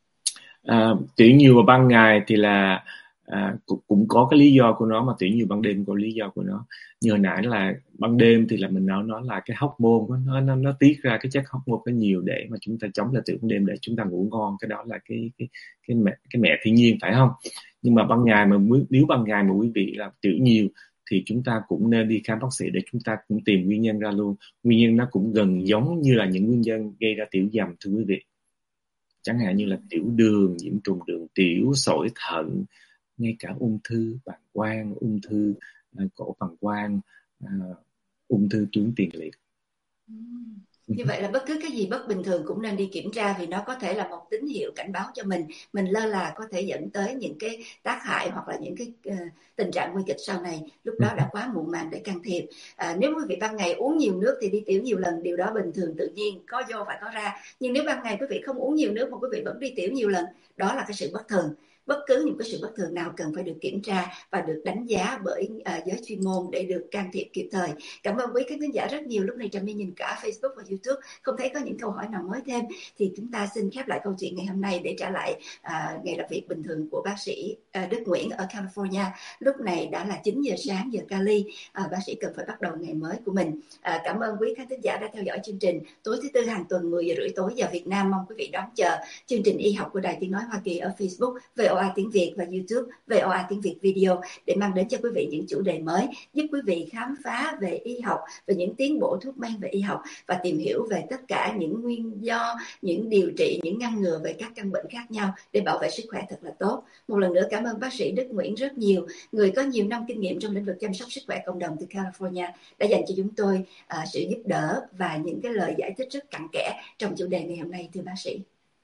À, tiểu nhiều vào ban ngày thì là à, cũng, cũng có cái lý do của nó, mà tiểu nhiều ban đêm có lý do của nó. Như hồi nãy là ban đêm thì là mình nói nó là cái hormone nó nó nó tiết ra cái chất hormone có nhiều để mà chúng ta chống lại tiểu ban đêm để chúng ta ngủ ngon. Cái đó là cái cái cái mẹ cái mẹ thiên nhiên, phải không? Nhưng mà ban ngày mà nếu ban ngày mà quý vị là tiểu nhiều thì chúng ta cũng nên đi khám bác sĩ để chúng ta cũng tìm nguyên nhân ra luôn. Nguyên nhân nó cũng gần giống như là những nguyên nhân gây ra tiểu dầm, thưa quý vị. Chẳng hạn như là tiểu đường, nhiễm trùng đường tiểu, sỏi thận, ngay cả ung thư bàng quang, ung thư uh, cổ bàng quang, uh, ung thư tuyến tiền liệt. Uhm. Như vậy là bất cứ cái gì bất bình thường cũng nên đi kiểm tra, vì nó có thể là một tín hiệu cảnh báo cho mình. Mình lơ là có thể dẫn tới những cái tác hại hoặc là những cái uh, tình trạng nguy kịch sau này. Lúc đó đã quá muộn màng để can thiệp. À, nếu quý vị ban ngày uống nhiều nước thì đi tiểu nhiều lần, điều đó bình thường tự nhiên, có vô phải có ra. Nhưng nếu ban ngày quý vị không uống nhiều nước mà quý vị vẫn đi tiểu nhiều lần, đó là cái sự bất thường. Bất cứ những cái sự bất thường nào cần phải được kiểm tra và được đánh giá bởi uh, giới chuyên môn để được can thiệp kịp thời. Cảm ơn quý khán giả rất nhiều. Lúc này Trà My nhìn cả Facebook và YouTube không thấy có những câu hỏi nào mới thêm, thì chúng ta xin khép lại câu chuyện ngày hôm nay để trả lại uh, ngày làm việc bình thường của bác sĩ uh, Đức Nguyễn ở California. Lúc này đã là chín giờ sáng giờ Cali. Uh, bác sĩ cần phải bắt đầu ngày mới của mình. Uh, cảm ơn quý khán giả đã theo dõi chương trình. Tối thứ tư hàng tuần mười giờ rưỡi tối giờ Việt Nam, mong quý vị đón chờ chương trình y học của Đài Tiếng nói Hoa Kỳ ở Facebook vê o a tiếng Việt và YouTube vê o a tiếng Việt Video để mang đến cho quý vị những chủ đề mới, giúp quý vị khám phá về y học, về những tiến bộ thuốc men về y học và tìm hiểu về tất cả những nguyên do, những điều trị, những ngăn ngừa về các căn bệnh khác nhau để bảo vệ sức khỏe thật là tốt. Một lần nữa cảm ơn bác sĩ Đức Nguyễn rất nhiều, người có nhiều năm kinh nghiệm trong lĩnh vực chăm sóc sức khỏe cộng đồng từ California, đã dành cho chúng tôi uh, sự giúp đỡ và những cái lời giải thích rất cặn kẽ trong chủ đề ngày hôm nay, thưa bác sĩ.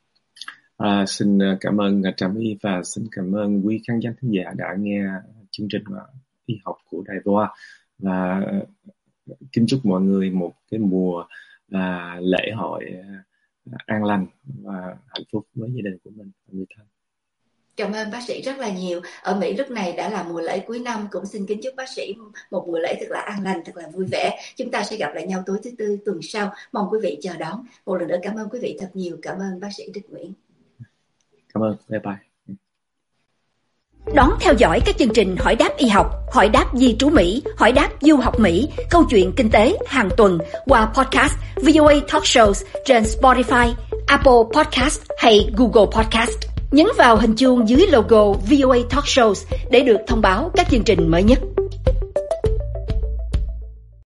À, xin cảm ơn Trà My và xin cảm ơn quý khán giả thính giả đã nghe chương trình y học của Đài vê o a, và kính chúc mọi người một cái mùa à, lễ hội à, an lành và hạnh phúc với gia đình của mình và người thân. Cảm ơn bác sĩ rất là nhiều. Ở Mỹ lúc này đã là mùa lễ cuối năm, cũng xin kính chúc bác sĩ một mùa lễ thật là an lành, thật là vui vẻ. Chúng ta sẽ gặp lại nhau tối thứ tư tuần sau, mong quý vị chờ đón. Một lần nữa cảm ơn quý vị thật nhiều. Cảm ơn bác sĩ Đức Nguyễn. Cảm ơn, bye bye. Đón theo dõi các chương trình Hỏi đáp y học, Hỏi đáp di trú Mỹ, Hỏi đáp du học Mỹ, Câu chuyện kinh tế hàng tuần qua podcast vê o a Talk Shows trên Spotify, Apple Podcast hay Google Podcast. Nhấn vào hình chuông dưới logo vê o a Talk Shows để được thông báo các chương trình mới nhất.